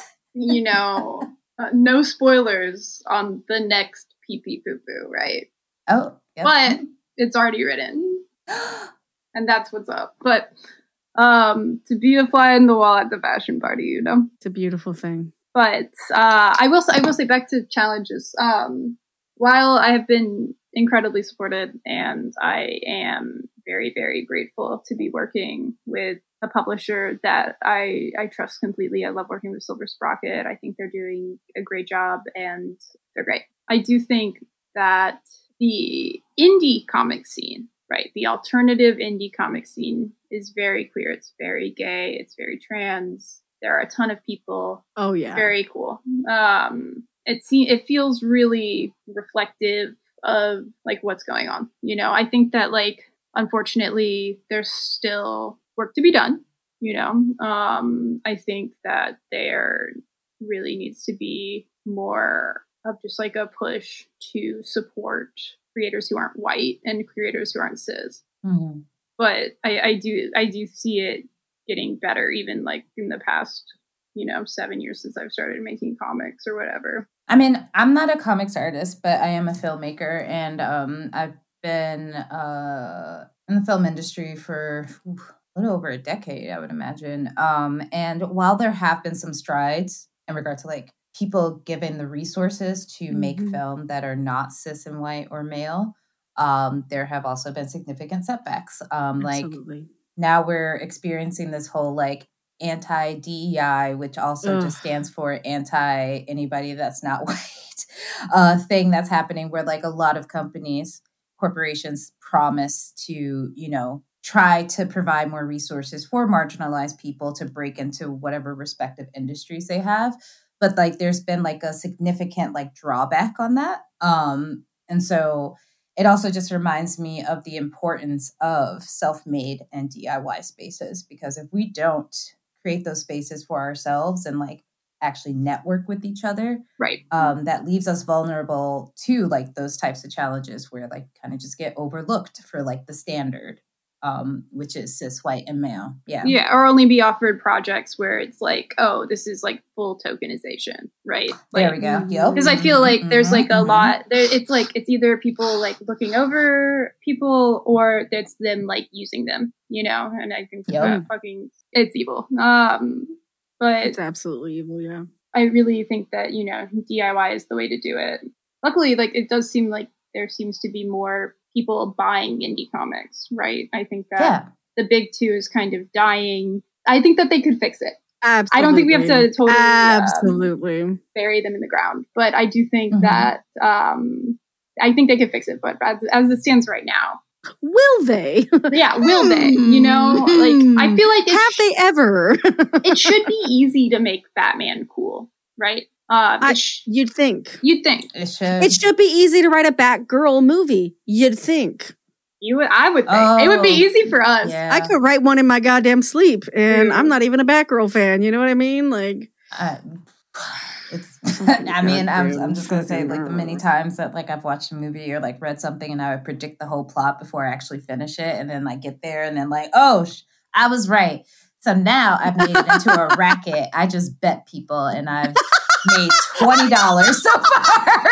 no spoilers on the next Pee Pee Poo Poo, right? Oh, yep. But it's already written. And that's what's up. But to be a fly on the wall at the fashion party, It's a beautiful thing. But I will say back to challenges. While I have been incredibly supported, and I am very, very grateful to be working with a publisher that I trust completely. I love working with Silver Sprocket. I think they're doing a great job, and they're great. I do think that the indie comic scene, right, the alternative indie comic scene is very queer. It's very gay. It's very trans. There are a ton of people. Oh yeah, very cool. It feels really reflective of like what's going on. I think that like unfortunately there's still work to be done. I think that there really needs to be more of just like a push to support creators who aren't white and creators who aren't cis. Mm-hmm. But I do see it getting better, even like in the past, 7 years since I've started making comics or whatever. I mean, I'm not a comics artist, but I am a filmmaker, and I've been in the film industry for a little over a decade, I would imagine. And while there have been some strides in regard to like people given the resources to make film that are not cis and white or male, there have also been significant setbacks. Like now we're experiencing this whole like anti-DEI, which also just stands for anti anybody that's not white, thing that's happening where like a lot of corporations promise to, you know, try to provide more resources for marginalized people to break into whatever respective industries they have. But like there's been like a significant like drawback on that. And so it also just reminds me of the importance of self-made and DIY spaces, because if we don't create those spaces for ourselves and like actually network with each other, right, that leaves us vulnerable to like those types of challenges where like kind of just get overlooked for like the standard, which is cis, white, and male. Yeah, or only be offered projects where it's like, oh, this is like full tokenization, right? Like, there we go. Yep. Because I feel like there's like a lot. It's like it's either people like looking over people or it's them like using them, you know. And I think it's evil. But it's absolutely evil. Yeah, I really think that, you know, DIY is the way to do it. Luckily, like it does seem like there seems to be more people buying indie comics, right? I think that the big two is kind of dying. I think that they could fix it. Absolutely. I don't think we have to totally bury them in the ground, but I do think that I think they could fix it. But as it stands right now, will they? Yeah, will they? You know, like I feel like have they ever? It should be easy to make Batman cool, right? You'd think it should be easy to write a Batgirl movie. You'd think. I would think it would be easy for us. Yeah. I could write one in my goddamn sleep, and I'm not even a Batgirl fan. You know what I mean? Like, it's. I mean, I'm just gonna say, like, the many times that like I've watched a movie or like read something, and I would predict the whole plot before I actually finish it, and then like get there, and then like, oh, I was right. So now I've made it into a racket. I just bet people, and I've made $20 so far.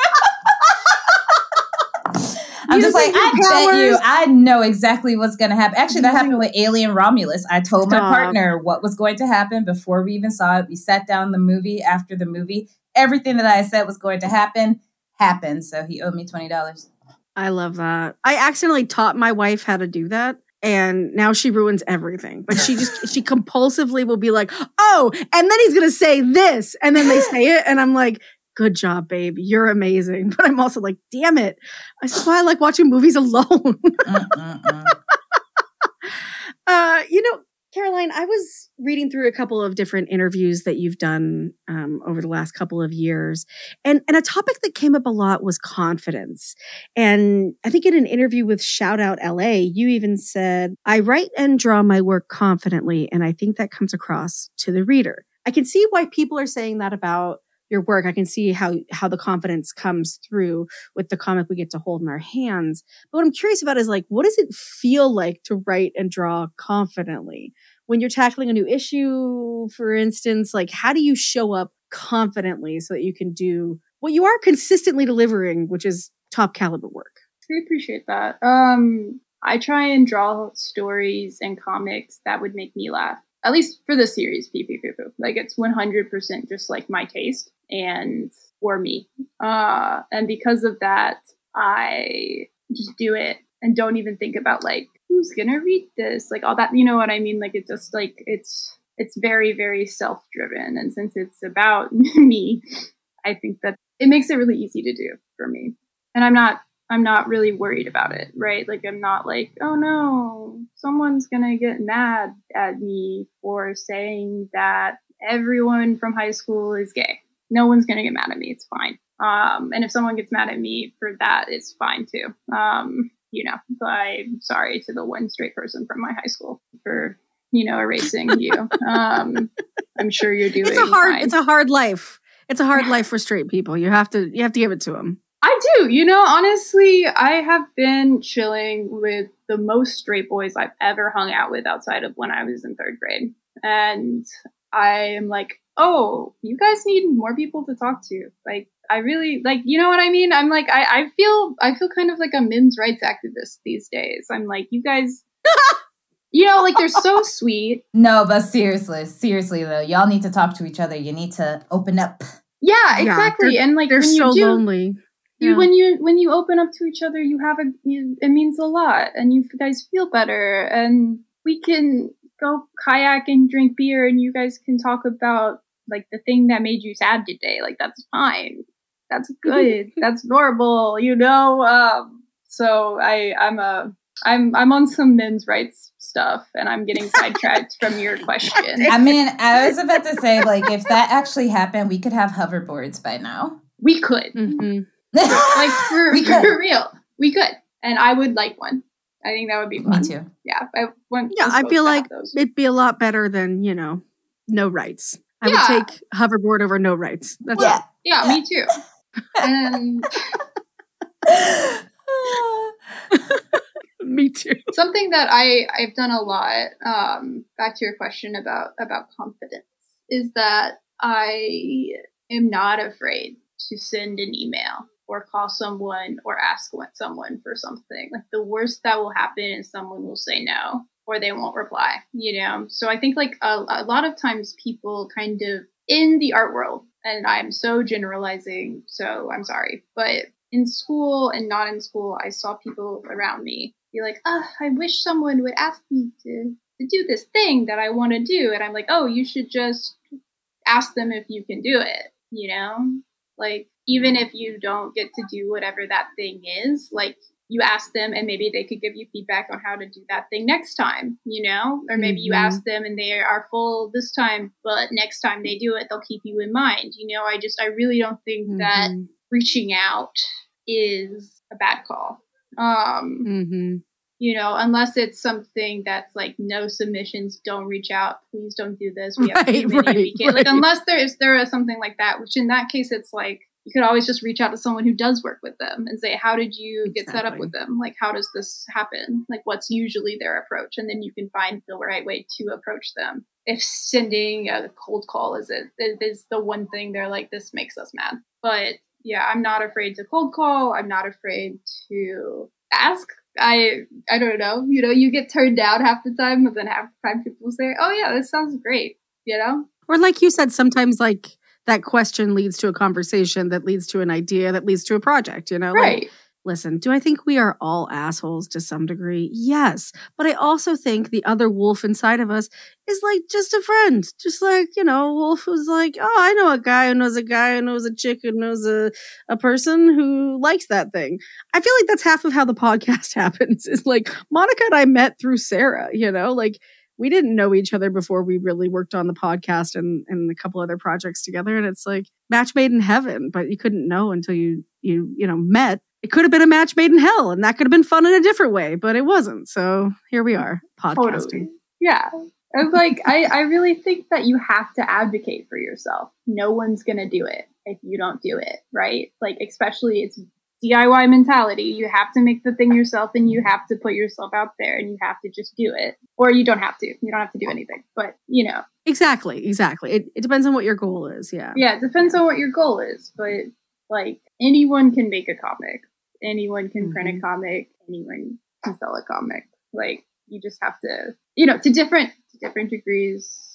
I'm just like, I bet you, I know exactly what's going to happen. Actually, that happened with Alien Romulus. I told my partner what was going to happen before we even saw it. We sat down the movie after the movie. Everything that I said was going to happen happened. So he owed me $20. I love that. I accidentally taught my wife how to do that. And now she ruins everything. But she compulsively will be like, oh, and then he's going to say this. And then they say it. And I'm like, good job, babe. You're amazing. But I'm also like, damn it. That's why I like watching movies alone. You know, Caroline, I was reading through a couple of different interviews that you've done over the last couple of years. And a topic that came up a lot was confidence. And I think in an interview with Shout Out LA, you even said, I write and draw my work confidently. And I think that comes across to the reader. I can see why people are saying that about your work. I can see how the confidence comes through with the comic we get to hold in our hands. But what I'm curious about is like, what does it feel like to write and draw confidently? When you're tackling a new issue, for instance, like how do you show up confidently so that you can do what you are consistently delivering, which is top caliber work? I appreciate that. I try and draw stories and comics that would make me laugh. At least for the series, Pee Pee Poo Poo. Like it's 100% just like my taste and for me. And because of that, I just do it and don't even think about like, who's gonna read this? Like all that, you know what I mean? Like it's just like, it's very, very self-driven. And since it's about me, I think that it makes it really easy to do for me. And I'm not really worried about it, right? Like, I'm not like, oh no, someone's gonna get mad at me for saying that everyone from high school is gay. No one's gonna get mad at me. It's fine. And if someone gets mad at me for that, it's fine too. You know, I'm sorry to the one straight person from my high school for, you know, erasing you. I'm sure you're doing fine. It's a hard life. It's a hard life for straight people. You have to give it to them. I do. You know, honestly, I have been chilling with the most straight boys I've ever hung out with outside of when I was in third grade. And I am like, oh, you guys need more people to talk to. Like, I really, like, you know what I mean? I'm like, I feel kind of like a men's rights activist these days. I'm like, you guys, you know, like, they're so sweet. No, but seriously though, y'all need to talk to each other. You need to open up. Yeah, exactly. And like they're when so you do, lonely. when you open up to each other, you have it means a lot, and you guys feel better, and we can go kayak and drink beer, and you guys can talk about like the thing that made you sad today. Like that's fine, that's good, that's normal, you know. So I'm on some men's rights stuff, and I'm getting sidetracked from your question. I mean, I was about to say, like, if that actually happened, we could have hoverboards by now. We could. Mm-hmm. Like, for real. We could. And I would like one. I think that would be fun. Me too. Yeah. I feel like it'd be a lot better than, no rights. I would take hoverboard over no rights. That's it. Yeah, me too. And me too. Something that I've done a lot, back to your question about confidence, is that I am not afraid to send an email or call someone or ask someone for something. Like the worst that will happen is someone will say no or they won't reply, So I think like a lot of times people kind of in the art world, and I'm so generalizing, so I'm sorry, but in school and not in school, I saw people around me be like, I wish someone would ask me to do this thing that I want to do. And I'm like, oh, you should just ask them if you can do it, Like, even if you don't get to do whatever that thing is, like, you ask them and maybe they could give you feedback on how to do that thing next time, Or maybe you ask them and they are full this time, but next time they do it, they'll keep you in mind, I really don't think that reaching out is a bad call. Unless it's something that's like no submissions, don't reach out, please don't do this. We have too many. Like unless there is something like that, which in that case it's like you could always just reach out to someone who does work with them and say, how did you get set up with them? Like, how does this happen? Like, what's usually their approach? And then you can find the right way to approach them. If sending a cold call is the one thing they're like, this makes us mad. But yeah, I'm not afraid to cold call. I'm not afraid to ask. I don't know. You get turned down half the time, but then half the time people say, oh yeah, this sounds great. Or like you said, sometimes like that question leads to a conversation that leads to an idea that leads to a project, Right. Like, listen, do I think we are all assholes to some degree? Yes. But I also think the other wolf inside of us is like just a friend. Just like, Wolf was like, oh, I know a guy who knows a chick who knows a person who likes that thing. I feel like that's half of how the podcast happens. Is like Monica and I met through Sarah, like we didn't know each other before we really worked on the podcast and a couple other projects together. And it's like match made in heaven, but you couldn't know until you met. It could have been a match made in hell, and that could have been fun in a different way, but it wasn't. So here we are, podcasting. Totally. Yeah. And like, I really think that you have to advocate for yourself. No one's going to do it if you don't do it, right? Like, especially it's DIY mentality. You have to make the thing yourself, and you have to put yourself out there, and you have to just do it. Or you don't have to. You don't have to do anything, but Exactly. It depends on what your goal is. Yeah. Yeah. It depends on what your goal is, but like anyone can make a comic. Anyone can print a comic. Anyone can sell a comic. Like you just have to, to different degrees,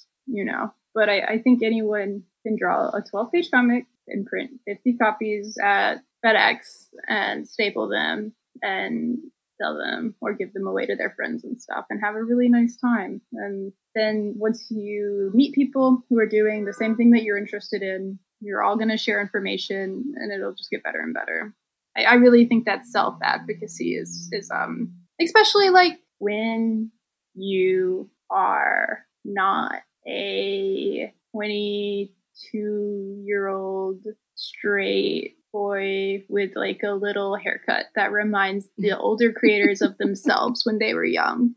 But I think anyone can draw a 12-page comic and print 50 copies at FedEx and staple them and sell them or give them away to their friends and stuff and have a really nice time. And then once you meet people who are doing the same thing that you're interested in, you're all going to share information and it'll just get better and better. I really think that self-advocacy is especially like when you are not a 22-year-old straight boy with like a little haircut that reminds the older creators of themselves when they were young.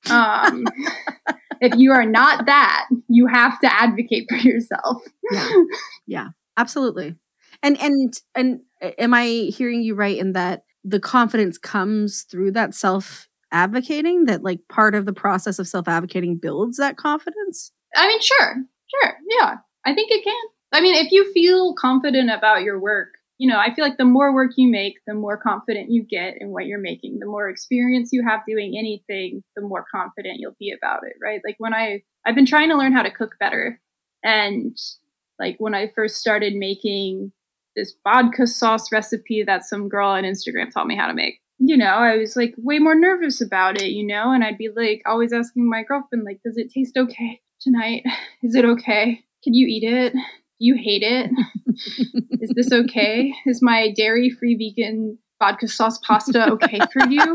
If you are not that, you have to advocate for yourself. Yeah, absolutely. And am I hearing you right in that the confidence comes through that self-advocating, that like part of the process of self-advocating builds that confidence? I mean, sure. Yeah, I think it can. I mean, if you feel confident about your work, I feel like the more work you make, the more confident you get in what you're making. The more experience you have doing anything, the more confident you'll be about it, right? Like when I've been trying to learn how to cook better, and Like when I first started making this vodka sauce recipe that some girl on Instagram taught me how to make, you know, I was like way more nervous about it, you know, and I'd be like always asking my girlfriend, like, does it taste okay tonight? Is it okay? Can you eat it? Do you hate it? Is this okay? Is my dairy-free vegan vodka sauce pasta okay for you?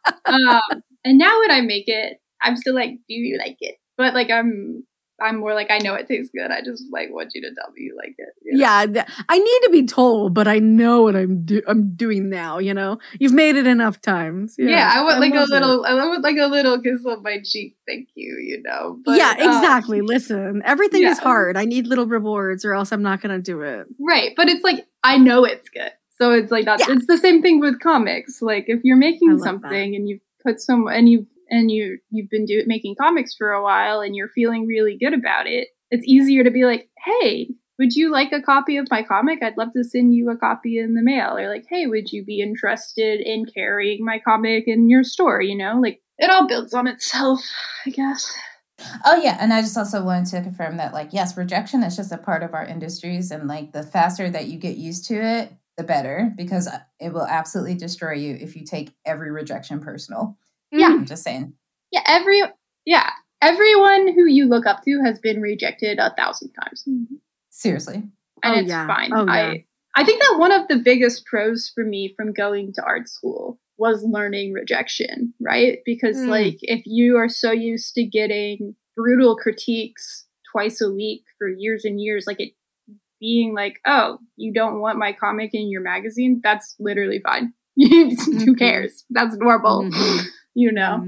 And now when I make it, I'm still like, do you like it? But like I'm more like, I know it tastes good. I just like want you to tell me you like it. You know? Yeah, I need to be told, but I know what I'm doing now. You know, you've made it enough times. Yeah, I want like a little. I want like a little kiss on my cheek. Thank you. You know. But, yeah, exactly. Listen, everything is hard. I need little rewards, or else I'm not going to do it. Right, but it's like I know it's good, so it's like that. Yeah. It's the same thing with comics. Like if you're making something and you've put some and you've been making comics for a while and you're feeling really good about it, it's easier to be like, hey, would you like a copy of my comic? I'd love to send you a copy in the mail. Or like, hey, would you be interested in carrying my comic in your store? You know, like it all builds on itself, I guess. Oh, yeah. And I just also wanted to confirm that, like, yes, rejection is just a part of our industries. And like the faster that you get used to it, the better, because it will absolutely destroy you if you take every rejection personal. Yeah. I'm just saying. Yeah. Everyone who you look up to has been rejected 1,000 times. Seriously. And it's fine. I think that one of the biggest pros for me from going to art school was learning rejection, right? Because like if you are so used to getting brutal critiques twice a week for years and years, like it being like, oh, you don't want my comic in your magazine? That's literally fine. Who cares? That's normal. You know,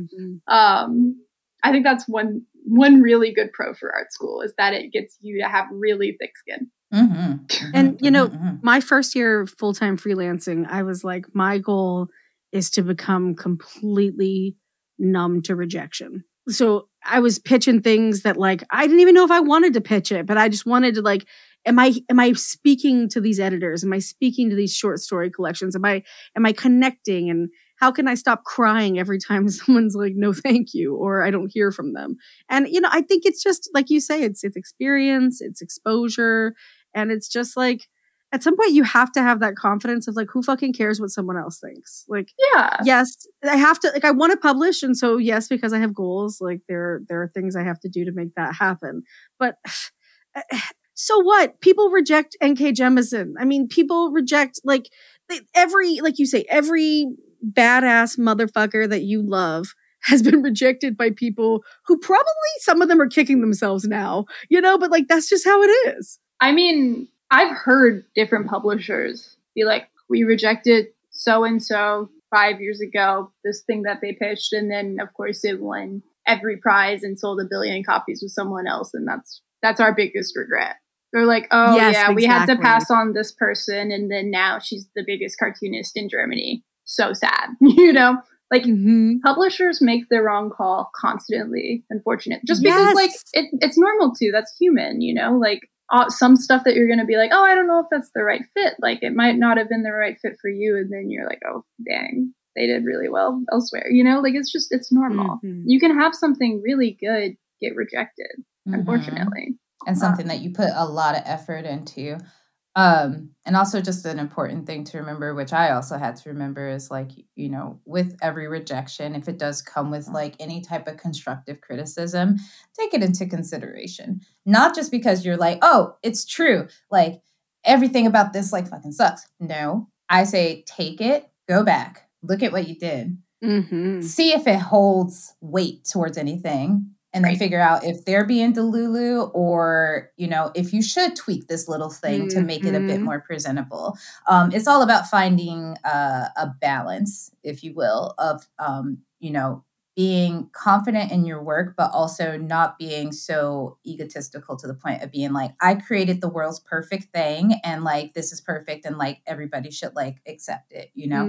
I think that's one really good pro for art school is that it gets you to have really thick skin. And, you know, my first year full-time freelancing, I was like, my goal is to become completely numb to rejection. So I was pitching things that like, I didn't even know if I wanted to pitch it, but I just wanted to like, am I speaking to these editors? Am I speaking to these short story collections? Am I connecting? And how can I stop crying every time someone's like, no, thank you, or I don't hear from them? And, you know, I think it's just like you say, it's experience, it's exposure. And it's just like, at some point you have to have that confidence of like, who fucking cares what someone else thinks? Like, yes, I have to, like, I want to publish. And so, yes, because I have goals, like there are things I have to do to make that happen. But so what? People reject N.K. Jemisin. I mean, people reject like like you say, every badass motherfucker that you love has been rejected by people who probably some of them are kicking themselves now, you know, but like, that's just how it is. I mean, I've heard different publishers be like, we rejected so-and-so 5 years ago, this thing that they pitched. And then of course it won every prize and sold 1 billion copies with someone else. And that's our biggest regret. They're like, oh yes, yeah, we had to pass on this person. And then now she's the biggest cartoonist in Germany. So sad, you know, like publishers make the wrong call constantly, unfortunately, just because like it's normal to, that's human, you know, like some stuff that you're going to be like, oh, I don't know if that's the right fit. Like it might not have been the right fit for you. And then you're like, oh, dang, they did really well elsewhere. You know, like it's normal. You can have something really good get rejected, unfortunately. And something that you put a lot of effort into. And also just an important thing to remember, which I also had to remember, is like, you know, with every rejection, if it does come with like any type of constructive criticism, take it into consideration. Not just because you're like, oh, it's true, like everything about this like fucking sucks. No, I say take it, go back, look at what you did, see if it holds weight towards anything. And then figure out if they're being delulu or, you know, if you should tweak this little thing to make it a bit more presentable. It's all about finding a balance, if you will, of, you know, being confident in your work, but also not being so egotistical to the point of being like, I created the world's perfect thing and like, this is perfect and like everybody should like accept it, you know,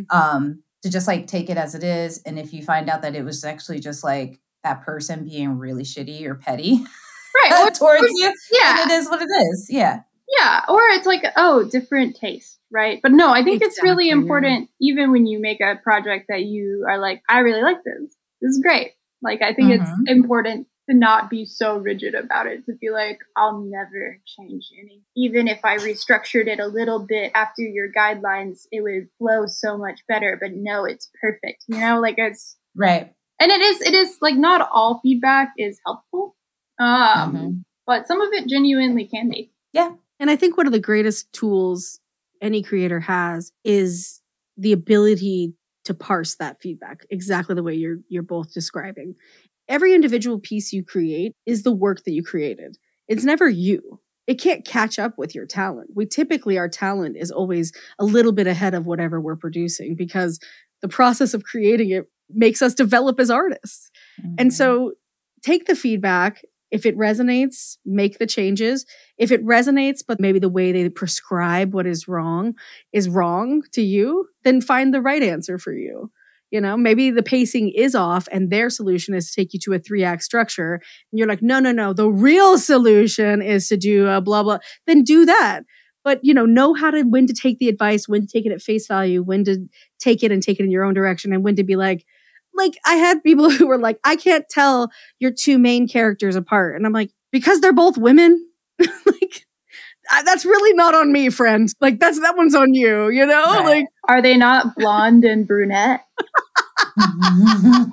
to just like take it as it is. And if you find out that it was actually just like, that person being really shitty or petty towards you. Yeah. And it is what it is. Yeah. Yeah. Or it's like, oh, different taste. Right. But no, I think it's really important, even when you make a project that you are like, I really like this. This is great. Like, I think it's important to not be so rigid about it, to be like, I'll never change any. Even if I restructured it a little bit after your guidelines, it would flow so much better. But no, it's perfect. You know, like it's right. And it is like not all feedback is helpful. But some of it genuinely can be. Yeah. And I think one of the greatest tools any creator has is the ability to parse that feedback exactly the way you're both describing. Every individual piece you create is the work that you created. It's never you. It can't catch up with your talent. Our talent is always a little bit ahead of whatever we're producing because the process of creating it makes us develop as artists. Mm-hmm. And so take the feedback. If it resonates, make the changes. If it resonates, but maybe the way they prescribe what is wrong to you, then find the right answer for you. You know, maybe the pacing is off and their solution is to take you to a 3-act structure. And you're like, no. The real solution is to do a blah, blah. Then do that. But, know when to take the advice, when to take it at face value, when to take it and take it in your own direction, and when to be like I had people who were like, I can't tell your two main characters apart. And I'm like, because they're both women? That's really not on me, friend. That one's on you, Right. Are they not blonde and brunette? I'm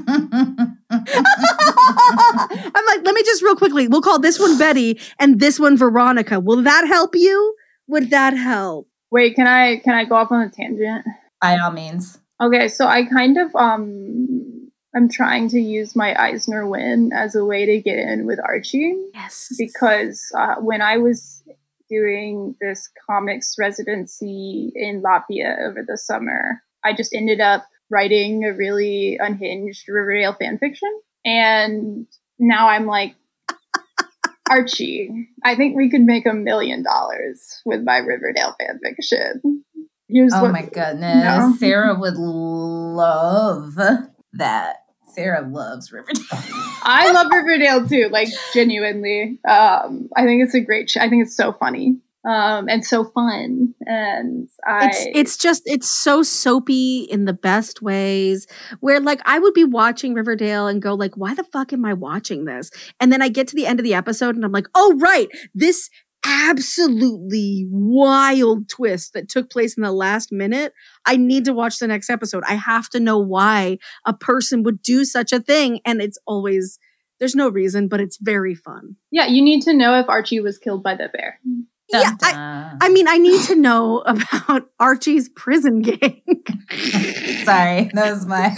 like, let me just real quickly, we'll call this one Betty and this one Veronica. Will that help you? Would that help? Wait, can I go off on a tangent? By all means. Okay, so I kind of I'm trying to use my Eisner win as a way to get in with Archie. Yes. Because when I was doing this comics residency in Latvia over the summer, I just ended up writing a really unhinged Riverdale fanfiction. And now I'm like, Archie, I think we could make $1 million with my Riverdale fanfiction. My goodness. No. Sarah would love that. Sarah loves Riverdale. I love Riverdale too, genuinely. I think it's a great show. I think it's so funny. And so fun. And it's so soapy in the best ways where I would be watching Riverdale and go why the fuck am I watching this? And then I get to the end of the episode and I'm like, oh, right. This absolutely wild twist that took place in the last minute. I need to watch the next episode. I have to know why a person would do such a thing. And it's always, there's no reason, but it's very fun. Yeah. You need to know if Archie was killed by the bear. Yeah, I need to know about Archie's prison gang. Sorry, that was my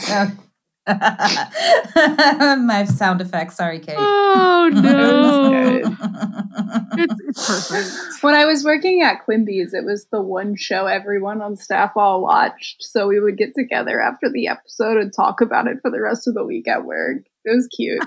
my sound effects. Sorry, Kate. Oh no, it's perfect. When I was working at Quimby's, it was the one show everyone on staff all watched. So we would get together after the episode and talk about it for the rest of the week at work. It was cute.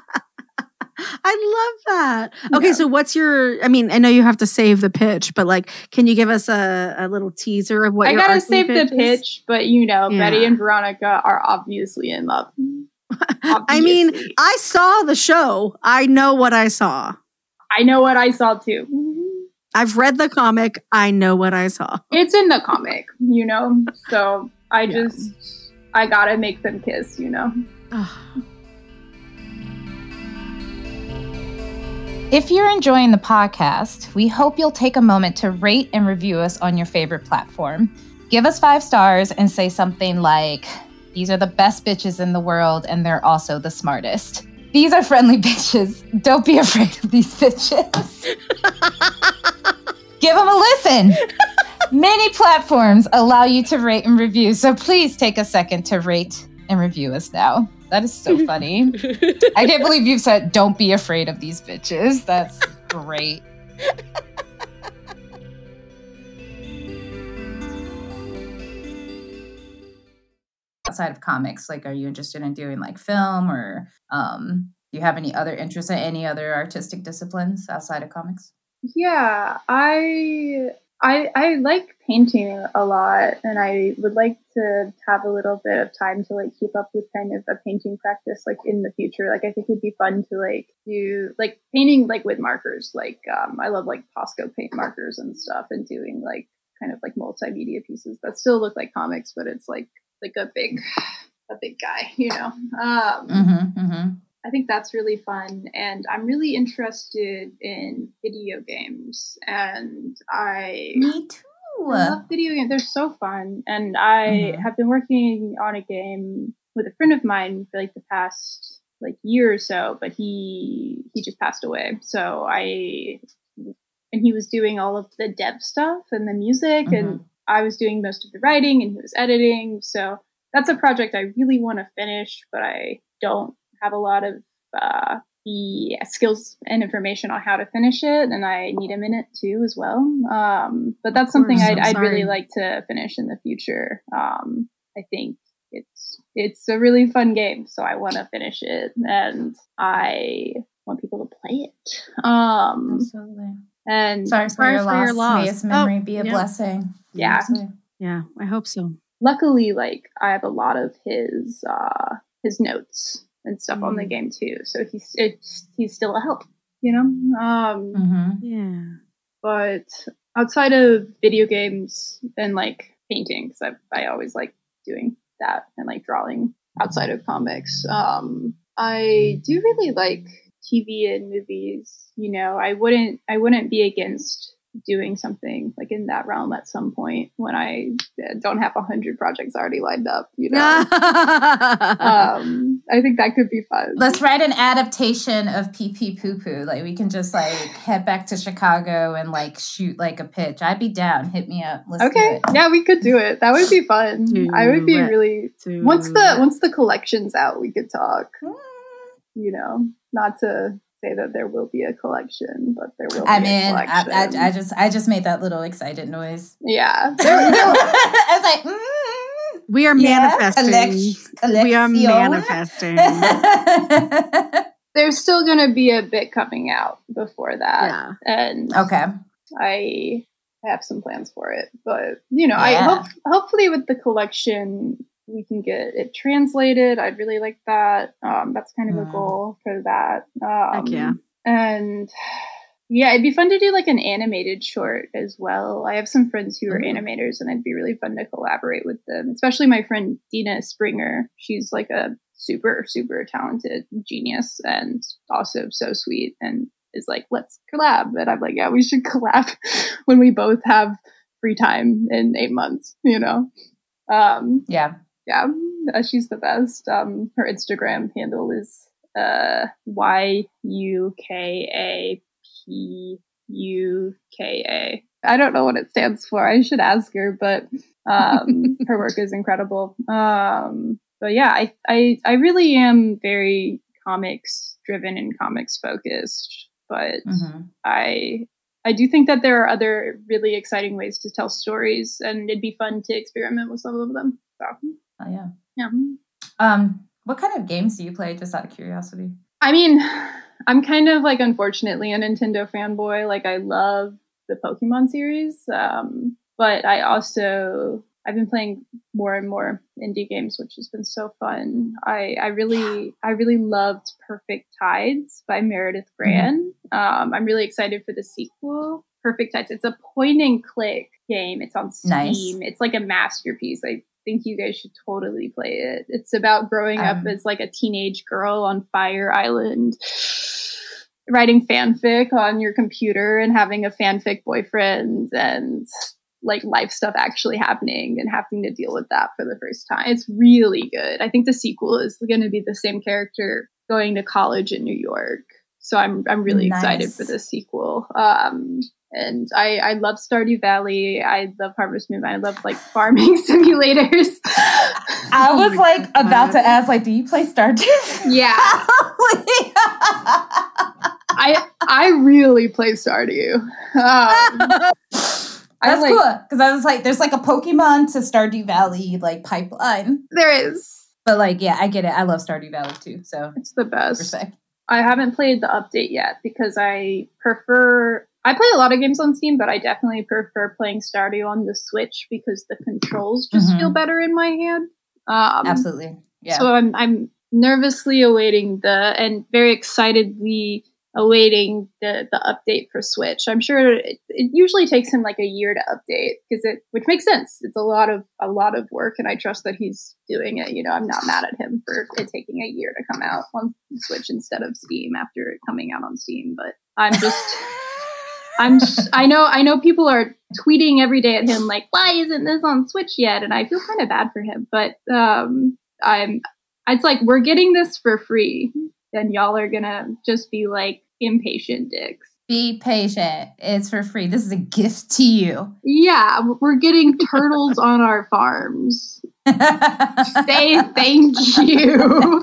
I love that. Okay, yeah. So what's your, I know you have to save the pitch, but can you give us a little teaser of what I gotta save the pitch, but Betty and Veronica are obviously in love. Obviously. I saw the show. I know what I saw. I know what I saw too. I've read the comic. I know what I saw. It's in the comic, so I gotta make them kiss, If you're enjoying the podcast, we hope you'll take a moment to rate and review us on your favorite platform. Give us 5 stars and say something like, these are the best bitches in the world and they're also the smartest. These are friendly bitches. Don't be afraid of these bitches. Give them a listen. Many platforms allow you to rate and review, so please take a second to rate and review us now. That is so funny. I can't believe you've said, don't be afraid of these bitches. That's great. Outside of comics, are you interested in doing film or do you have any other interests in any other artistic disciplines outside of comics? Yeah, I like painting a lot, and I would like to have a little bit of time to keep up with kind of a painting practice in the future. I think it'd be fun to do painting with markers. I love Posco paint markers and stuff, and doing kind of multimedia pieces that still look like comics, but it's a big guy, I think that's really fun, and I'm really interested in video games, and Me too. I love video games. They're so fun, and I have been working on a game with a friend of mine for like the past like year or so, but he just passed away. So he was doing all of the dev stuff and the music, and I was doing most of the writing, and he was editing. So that's a project I really want to finish, but I don't have a lot of the skills and information on how to finish it, and I need him in it too as well. But that's something I'd really like to finish in the future. I think it's a really fun game, so I want to finish it, and I want people to play it. Absolutely. And sorry for your loss. May his memory be a blessing. Yeah. Yeah, I hope so. Luckily, like I have a lot of his notes and stuff on the game too, so he's still a help, you know. Yeah. But outside of video games and like painting, because I always like doing that, and like drawing outside of comics, I do really like TV and movies. You know, I wouldn't be against doing something like in that realm at some point when I don't have 100 projects already lined up, you know. I think that could be fun. Let's write an adaptation of Pee Pee Poo Poo. Like we can just like head back to Chicago and like shoot like a pitch. I'd be down. Hit me up. Let's do it. Yeah, we could do it. That would be fun. I would be really once the collection's out, we could talk. You know, not to say that there will be a collection, but there will be a collection. I just made that little excited noise. Yeah. I was like, we are manifesting. We are manifesting. There's still going to be a bit coming out before that. Yeah. And okay. I have some plans for it, but you know, I hopefully with the collection we can get it translated. I'd really like that. That's kind of a goal for that. Heck yeah. And yeah, it'd be fun to do like an animated short as well. I have some friends who are animators, and it'd be really fun to collaborate with them, especially my friend Dina Springer. She's like a super, super talented genius and also so sweet, and is like, let's collab. And I'm like, yeah, we should collab when we both have free time in 8 months, you know? Yeah, she's the best. Her Instagram handle is YUKAPUKA. I don't know what it stands for. I should ask her, but her work is incredible. But yeah, I really am very comics driven and comics focused. But I do think that there are other really exciting ways to tell stories, and it'd be fun to experiment with some of them. So. Oh, yeah. Yeah. What kind of games do you play, just out of curiosity? I mean, I'm kind of like, unfortunately, a Nintendo fanboy. Like, I love the Pokemon series. But I've been playing more and more indie games, which has been so fun. I really loved Perfect Tides by Meredith Gran. I'm really excited for the sequel, Perfect Tides. It's a point and click game. It's on Steam. Nice. It's like a masterpiece. I think you guys should totally play it. It's about growing up as like a teenage girl on Fire Island, writing fanfic on your computer and having a fanfic boyfriend, and like life stuff actually happening and having to deal with that for the first time. It's really good. I think the sequel is going to be the same character going to college in New York. So I'm really excited for the sequel. And I love Stardew Valley. I love Harvest Moon. I love like farming simulators. I was about to ask, like, do you play Stardew? Yeah. I really play Stardew. That's cool, because I was like, there's like a Pokemon to Stardew Valley like pipeline. There is. But like, yeah, I get it. I love Stardew Valley too. So it's the best. Respect. I haven't played the update yet because I play a lot of games on Steam, but I definitely prefer playing Stardew on the Switch because the controls just feel better in my hand. Absolutely. Yeah. So I'm nervously awaiting and very excitedly awaiting the update for Switch. I'm sure it usually takes him like a year to update which makes sense. It's a lot of work, and I trust that he's doing it. I'm not mad at him for it taking a year to come out on Switch instead of Steam after it coming out on Steam. But I know people are tweeting every day at him like, why isn't this on Switch yet? And I feel kind of bad for him, but it's like, we're getting this for free, and y'all are gonna just be like impatient dicks. Be patient. It's for free. This is a gift to you. Yeah, we're getting turtles on our farms. Say thank you.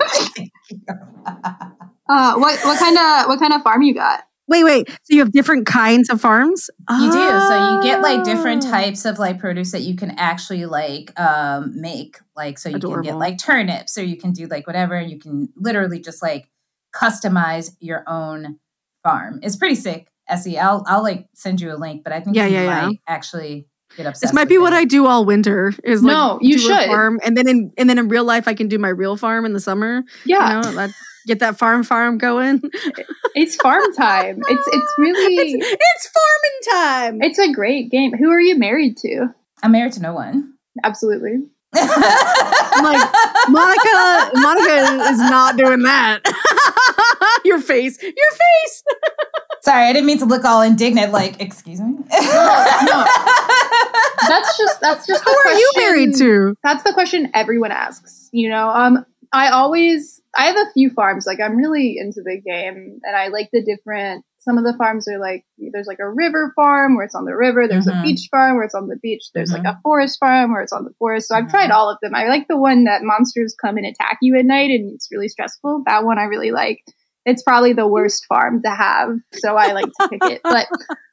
What kind of farm you got? Wait. So you have different kinds of farms? You do. So you get like different types of like produce that you can actually like make. Like, so you can get like turnips, or you can do like whatever, and you can literally just like customize your own farm. It's pretty sick. Essie, I'll like send you a link, but I think you might actually get obsessed. This might be what I do all winter. Is like, no, you should farm, and then in real life I can do my real farm in the summer. Yeah, get that farm going. It's farm time. It's really it's farming time. It's a great game. Who are you married to? I'm married to no one. Absolutely. I'm like, Monica is not doing that. Your face. Sorry, I didn't mean to look all indignant. Like, excuse me. No. That's just. Who are you married to? That's the question everyone asks. I have a few farms. Like, I'm really into the game, and I like the different. Some of the farms are like, there's like a river farm where it's on the river. There's a beach farm where it's on the beach. There's like a forest farm where it's on the forest. So I've tried all of them. I like the one that monsters come and attack you at night and it's really stressful. That one I really like. It's probably the worst farm to have, so I like to pick it. But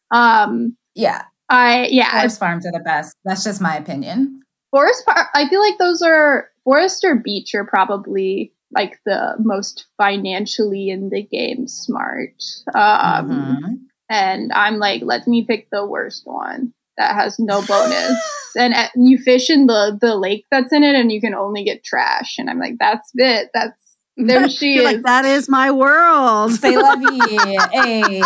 forest farms are the best. That's just my opinion. I feel like those are forest or beach are probably like the most financially in the game smart. And I'm like, let me pick the worst one that has no bonus. And you fish in the lake that's in it, and you can only get trash. And I'm like, that's it. There she is. Like, that is my world. C'est la vie. Hey.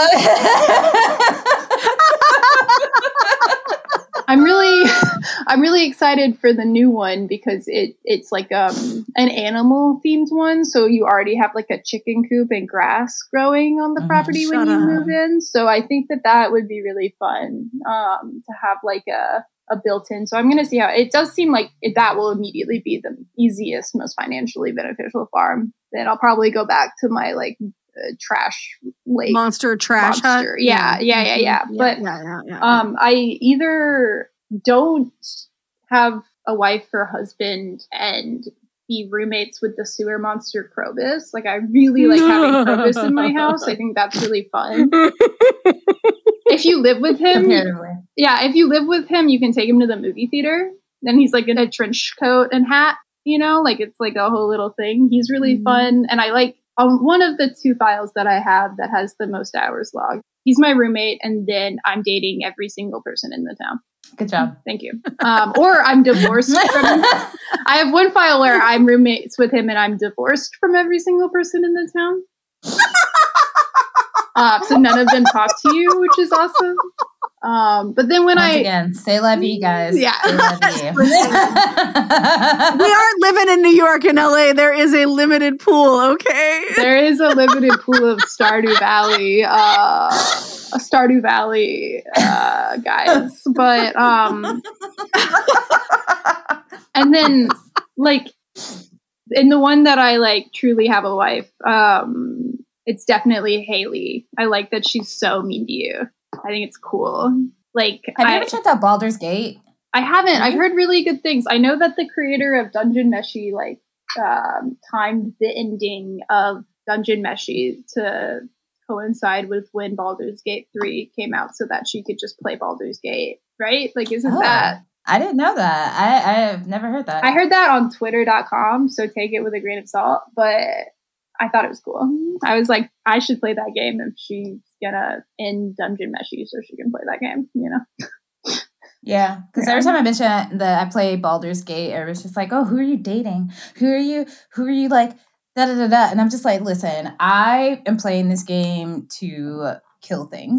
I'm really excited for the new one because it's like an animal themed one. So you already have like a chicken coop and grass growing on the property when you move in. So I think that would be really fun to have like a built-in. So I'm going to see how it does seem like that will immediately be the easiest, most financially beneficial farm. Then I'll probably go back to my like trash lake monster trash hut. Yeah. But I either don't have a wife or husband and be roommates with the sewer monster Krobus. Like, I really like having Krobus in my house. I think that's really fun. If you live with him, you can take him to the movie theater. Then he's like in a trench coat and hat, like it's like a whole little thing. He's really fun. And I like one of the 2 files that I have that has the most hours logged. He's my roommate, and then I'm dating every single person in the town. Good job. Thank you. Or I'm divorced from I have one file where I'm roommates with him and I'm divorced from every single person in the town. So none of them talk to you, which is awesome. But then when again, c'est la vie, guys. Yeah. C'est la vie. We aren't living in New York and LA. There is a limited pool, okay? There is a limited pool of Stardew Valley, guys. But and then like in the one that I like truly have a wife, it's definitely Haley. I like that she's so mean to you. I think it's cool. Like, have you ever checked out Baldur's Gate? I haven't. I've heard really good things. I know that the creator of Dungeon Meshi timed the ending of Dungeon Meshi to coincide with when Baldur's Gate 3 came out, so that she could just play Baldur's Gate, right? Like, isn't that? I didn't know that. I have never heard that. I heard that on Twitter.com, so take it with a grain of salt. But I thought it was cool. I was like, I should play that game if she's gonna end Dungeon Meshi, so she can play that game, Yeah, because every time I mention that I play Baldur's Gate, everyone's just like, "Oh, who are you dating? Who are you like da-da-da-da. And I'm just like, listen, I am playing this game to kill things.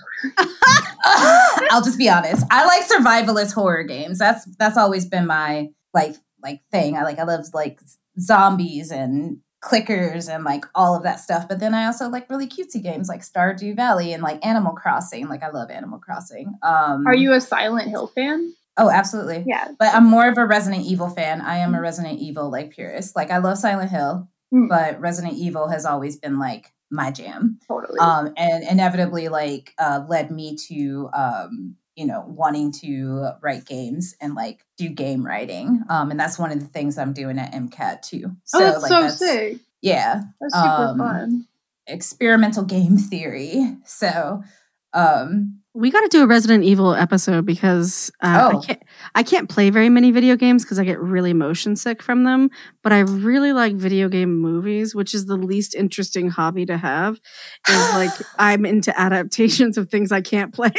I'll just be honest. I like survivalist horror games. That's always been my like thing. I love like zombies and clickers and like all of that stuff. But then I also like really cutesy games like Stardew Valley and like Animal Crossing. Like I love Animal Crossing. Are you a Silent Hill fan? Oh, absolutely. Yeah. But I'm more of a Resident Evil fan. I am a Resident Evil like purist. Like I love Silent Hill, but Resident Evil has always been like my jam. Totally. And inevitably like led me to wanting to write games and like do game writing. And that's one of the things I'm doing at MCAT too. So that's sick. Yeah. That's super fun. Experimental game theory. So we got to do a Resident Evil episode because I can't play very many video games because I get really motion sick from them. But I really like video game movies, which is the least interesting hobby to have. Is like I'm into adaptations of things I can't play.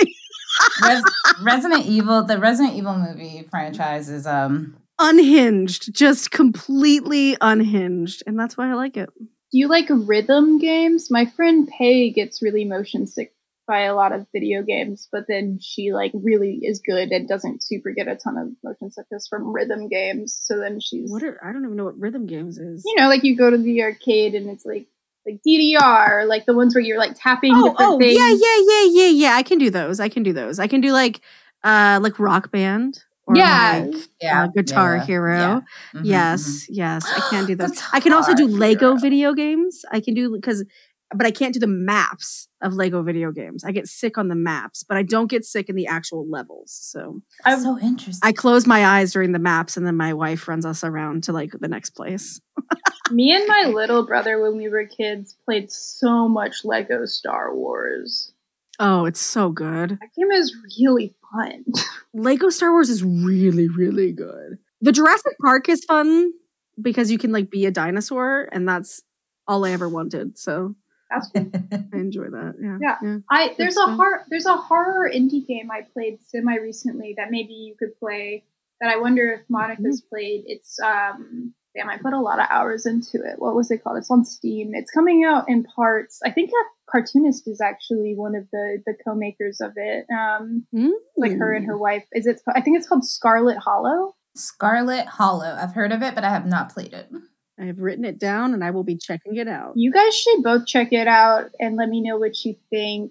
Resident Evil, the Resident Evil movie franchise is unhinged, just completely unhinged, and that's why I like it. Do you like rhythm games? My friend Pei gets really motion sick by a lot of video games, but then she like really is good and doesn't super get a ton of motion sickness from rhythm games. So then she's I don't even know what rhythm games is. You know, like you go to the arcade and it's like DDR, like the ones where you're like tapping different things. Yeah. I can do those. I can do like Rock Band. Or Guitar Hero. Yeah. Mm-hmm, yes. I can do those. I can also do Lego video games. I can do but I can't do the maps of Lego video games. I get sick on the maps, but I don't get sick in the actual levels. So that's so interesting. I close my eyes during the maps, and then my wife runs us around to like the next place. Me and my little brother, when we were kids, played so much Lego Star Wars. Oh, it's so good. That game is really fun. Lego Star Wars is really, really good. The Jurassic Park is fun because you can like be a dinosaur, and that's all I ever wanted. So that's cool. I enjoy that. Yeah. There's a horror indie game I played semi recently that maybe you could play. That I wonder if Monica's played. It's I put a lot of hours into it. What was it called? It's on Steam. It's coming out in parts. I think a cartoonist is actually one of the co-makers of it. Like her and her wife. I think it's called Scarlet Hollow. Scarlet Hollow. I've heard of it, but I have not played it. I have written it down and I will be checking it out. You guys should both check it out and let me know what you think.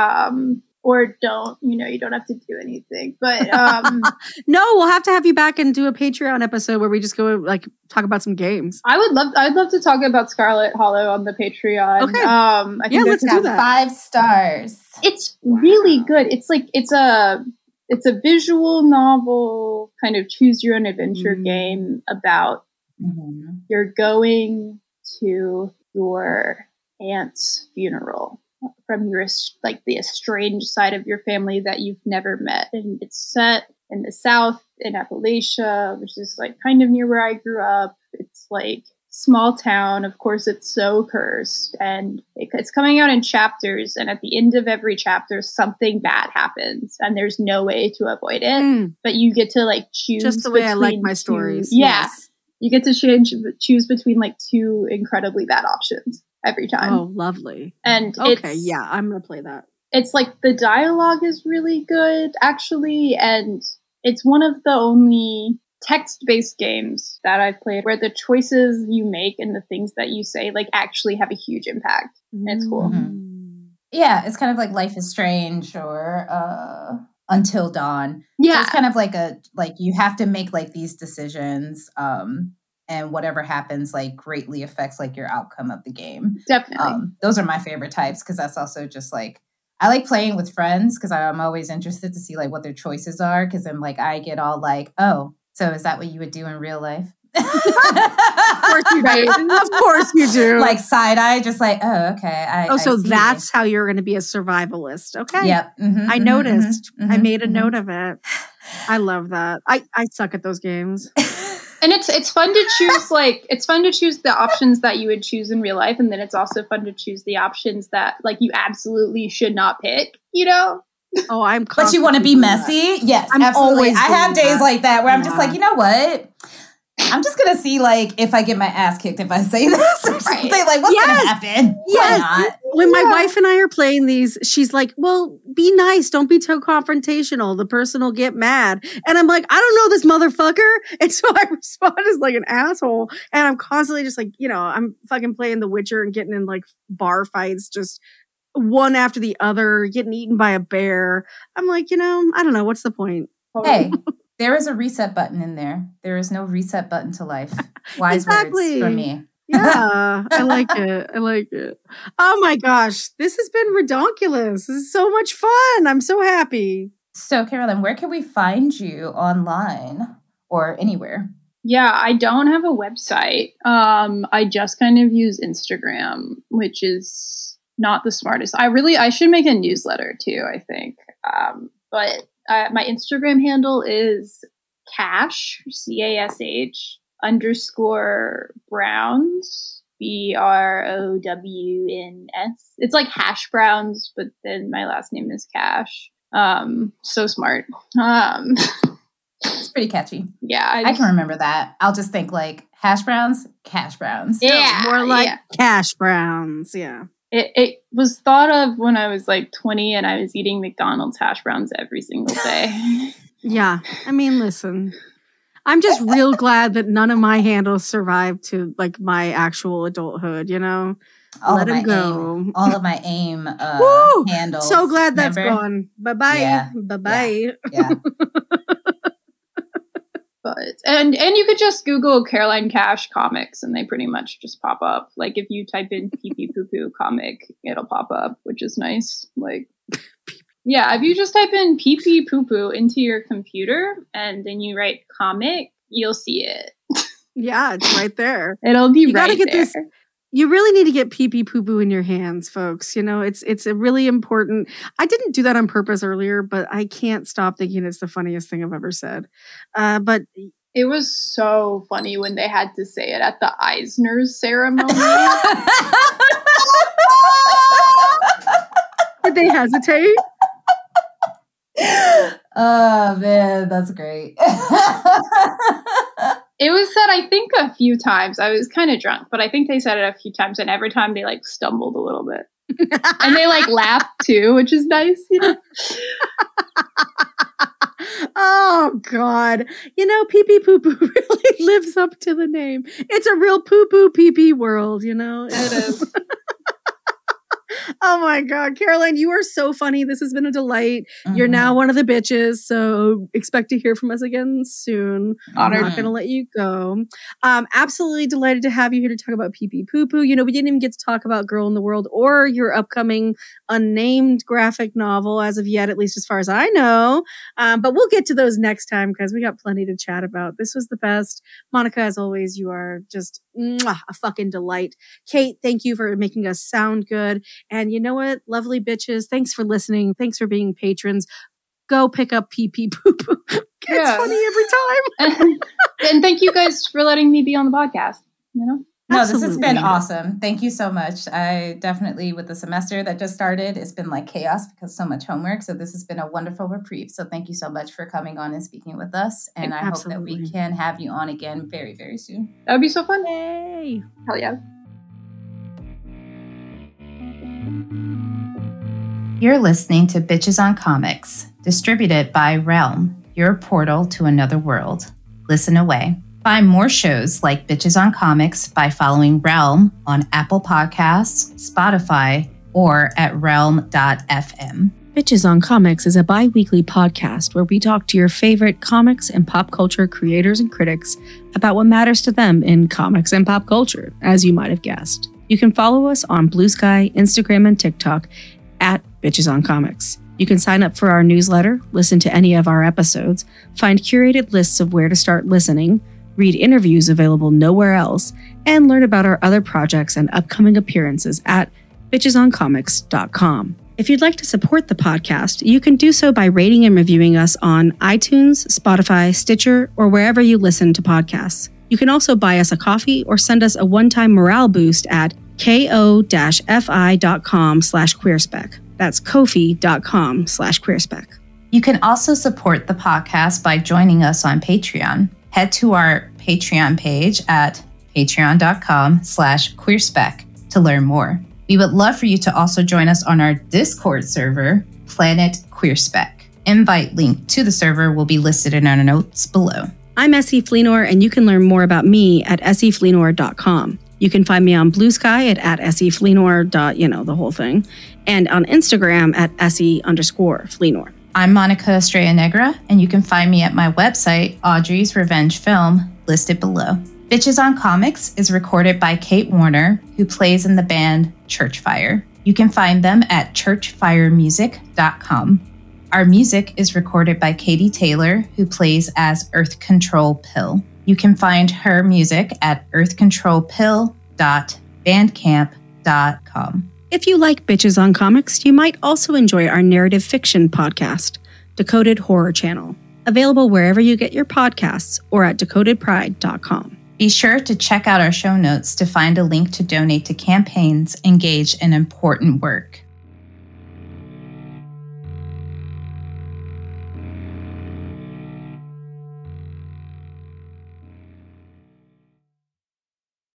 Or don't, you don't have to do anything. But no, we'll have to have you back and do a Patreon episode where we just go like talk about some games. I'd love to talk about Scarlet Hollow on the Patreon. Okay. I think let's do that. 5 stars. It's really good. It's like it's a visual novel kind of choose your own adventure game about you're going to your aunt's funeral from your the estranged side of your family that you've never met, and it's set in the South in Appalachia, which is like kind of near where I grew up. It's like small town. Of course, it's so cursed, and it's coming out in chapters. And at the end of every chapter, something bad happens, and there's no way to avoid it. But you get to like choose just the way I like my stories. Yes. You get to choose between like 2 incredibly bad options every time. Oh, lovely. And I'm going to play that. It's like the dialogue is really good, actually. And it's one of the only text-based games that I've played where the choices you make and the things that you say like actually have a huge impact. And it's cool. Yeah, it's kind of like Life is Strange or Until Dawn. Yeah. So it's kind of like you have to make like these decisions and whatever happens like greatly affects like your outcome of the game. Definitely. Those are my favorite types because that's also just like I like playing with friends because I'm always interested to see like what their choices are because then like I get all like, oh, so is that what you would do in real life? Of course you do. Of course you do. Like side eye, just like, oh, okay. So that's how you're going to be a survivalist. Okay. Yep. I noticed. I made a note of it. I love that. I suck at those games. And it's fun to choose the options that you would choose in real life, and then it's also fun to choose the options that like you absolutely should not pick. Oh, but you want to be messy? Yes, I'm absolutely. Always I have days that. like that where I'm just like, you know what? I'm just going to see, like, if I get my ass kicked if I say this or something. Like, what's going to happen? Yes. Why not? When my wife and I are playing these, she's like, well, be nice. Don't be too confrontational. The person will get mad. And I'm like, I don't know this motherfucker. And so I respond as like an asshole. And I'm constantly just like, I'm fucking playing The Witcher and getting in like bar fights, just one after the other, getting eaten by a bear. I'm like, I don't know. What's the point? Hey, there is a reset button in there. There is no reset button to life. Wise words from me. Yeah, I like it. Oh my gosh, this has been redonkulous. This is so much fun. I'm so happy. So, Carolyn, where can we find you online or anywhere? Yeah, I don't have a website. I just kind of use Instagram, which is not the smartest. I should make a newsletter too, I think. But my Instagram handle is Cash, CASH, _Browns, BROWNS. It's like Hash Browns, but then my last name is Cash. So smart. It's pretty catchy. Yeah. I can remember that. I'll just think like hash browns, cash browns. Yeah. More like Cash Browns. Yeah. It was thought of when I was like 20 and I was eating McDonald's hash browns every single day. Yeah. I mean, listen, I'm just real glad that none of my handles survived to like my actual adulthood, Let them go. All of my AIM handles. So glad that's gone. Bye-bye. Yeah. Bye-bye. Yeah. But and you could just Google Caroline Cash comics and they pretty much just pop up. Like if you type in pee pee poo poo comic, it'll pop up, which is nice. Like yeah, if you just type in pee pee poo poo into your computer and then you write comic, you'll see it. Yeah, it's right there. It'll be you right gotta get there. This. You really need to get pee pee poo poo in your hands, folks. It's a really important. I didn't do that on purpose earlier, but I can't stop thinking it's the funniest thing I've ever said. But it was so funny when they had to say it at the Eisner's ceremony. Did they hesitate? Oh man, that's great. It was said, I think, a few times. I was kind of drunk, but I think they said it a few times, and every time they like stumbled a little bit, and they like laughed too, which is nice. Oh God! Pee pee poo poo really lives up to the name. It's a real poo poo pee pee world. It is. Oh my God, Caroline, you are so funny. This has been a delight. Mm-hmm. You're now one of the bitches, so expect to hear from us again soon. Honored. I'm not going to let you go. Absolutely delighted to have you here to talk about Pee Pee Poo Poo. We didn't even get to talk about Girl in the World or your upcoming unnamed graphic novel as of yet, at least as far as I know. But we'll get to those next time because we got plenty to chat about. This was the best. Monica, as always, you are just a fucking delight. Kate, thank you for making us sound good. And you know what, lovely bitches, thanks for listening. Thanks for being patrons. Go pick up Pee Pee Poo Poo. It's funny every time. And thank you guys for letting me be on the podcast. No, Absolutely. This has been awesome. Thank you so much. I definitely, with the semester that just started, it's been like chaos because so much homework. So this has been a wonderful reprieve. So thank you so much for coming on and speaking with us. And I hope that we can have you on again very, very soon. That would be so fun. Yay. Hell yeah. You're listening to Bitches on Comics, distributed by Realm, your portal to another world. Listen away. Find more shows like Bitches on Comics by following Realm on Apple Podcasts, Spotify, or at realm.fm. Bitches on Comics is a bi-weekly podcast where we talk to your favorite comics and pop culture creators and critics about what matters to them in comics and pop culture, as you might have guessed. You can follow us on Blue Sky, Instagram, and TikTok at Bitches on Comics. You can sign up for our newsletter, listen to any of our episodes, find curated lists of where to start listening, read interviews available nowhere else, and learn about our other projects and upcoming appearances at bitchesoncomics.com. If you'd like to support the podcast, you can do so by rating and reviewing us on iTunes, Spotify, Stitcher, or wherever you listen to podcasts. You can also buy us a coffee or send us a one-time morale boost at ko-fi.com/queerspec. That's kofi.com/queerspec. You can also support the podcast by joining us on Patreon. Head to our Patreon page at patreon.com/queerspec to learn more. We would love for you to also join us on our Discord server, Planet QueerSpec. Invite link to the server will be listed in our notes below. I'm Essie Fleenor, and you can learn more about me at essiefleenor.com. You can find me on Blue Sky at essiefleenor. The whole thing, and on Instagram at essie_Fleenor. I'm Monica Estrella Negra, and you can find me at my website, Audrey's Revenge Film, listed below. Bitches on Comics is recorded by Kate Warner, who plays in the band Churchfire. You can find them at churchfiremusic.com. Our music is recorded by Katie Taylor, who plays as Earth Control Pill. You can find her music at earthcontrolpill.bandcamp.com. If you like Bitches on Comics, you might also enjoy our narrative fiction podcast, Decoded Horror Channel, available wherever you get your podcasts or at decodedpride.com. Be sure to check out our show notes to find a link to donate to campaigns engaged in important work.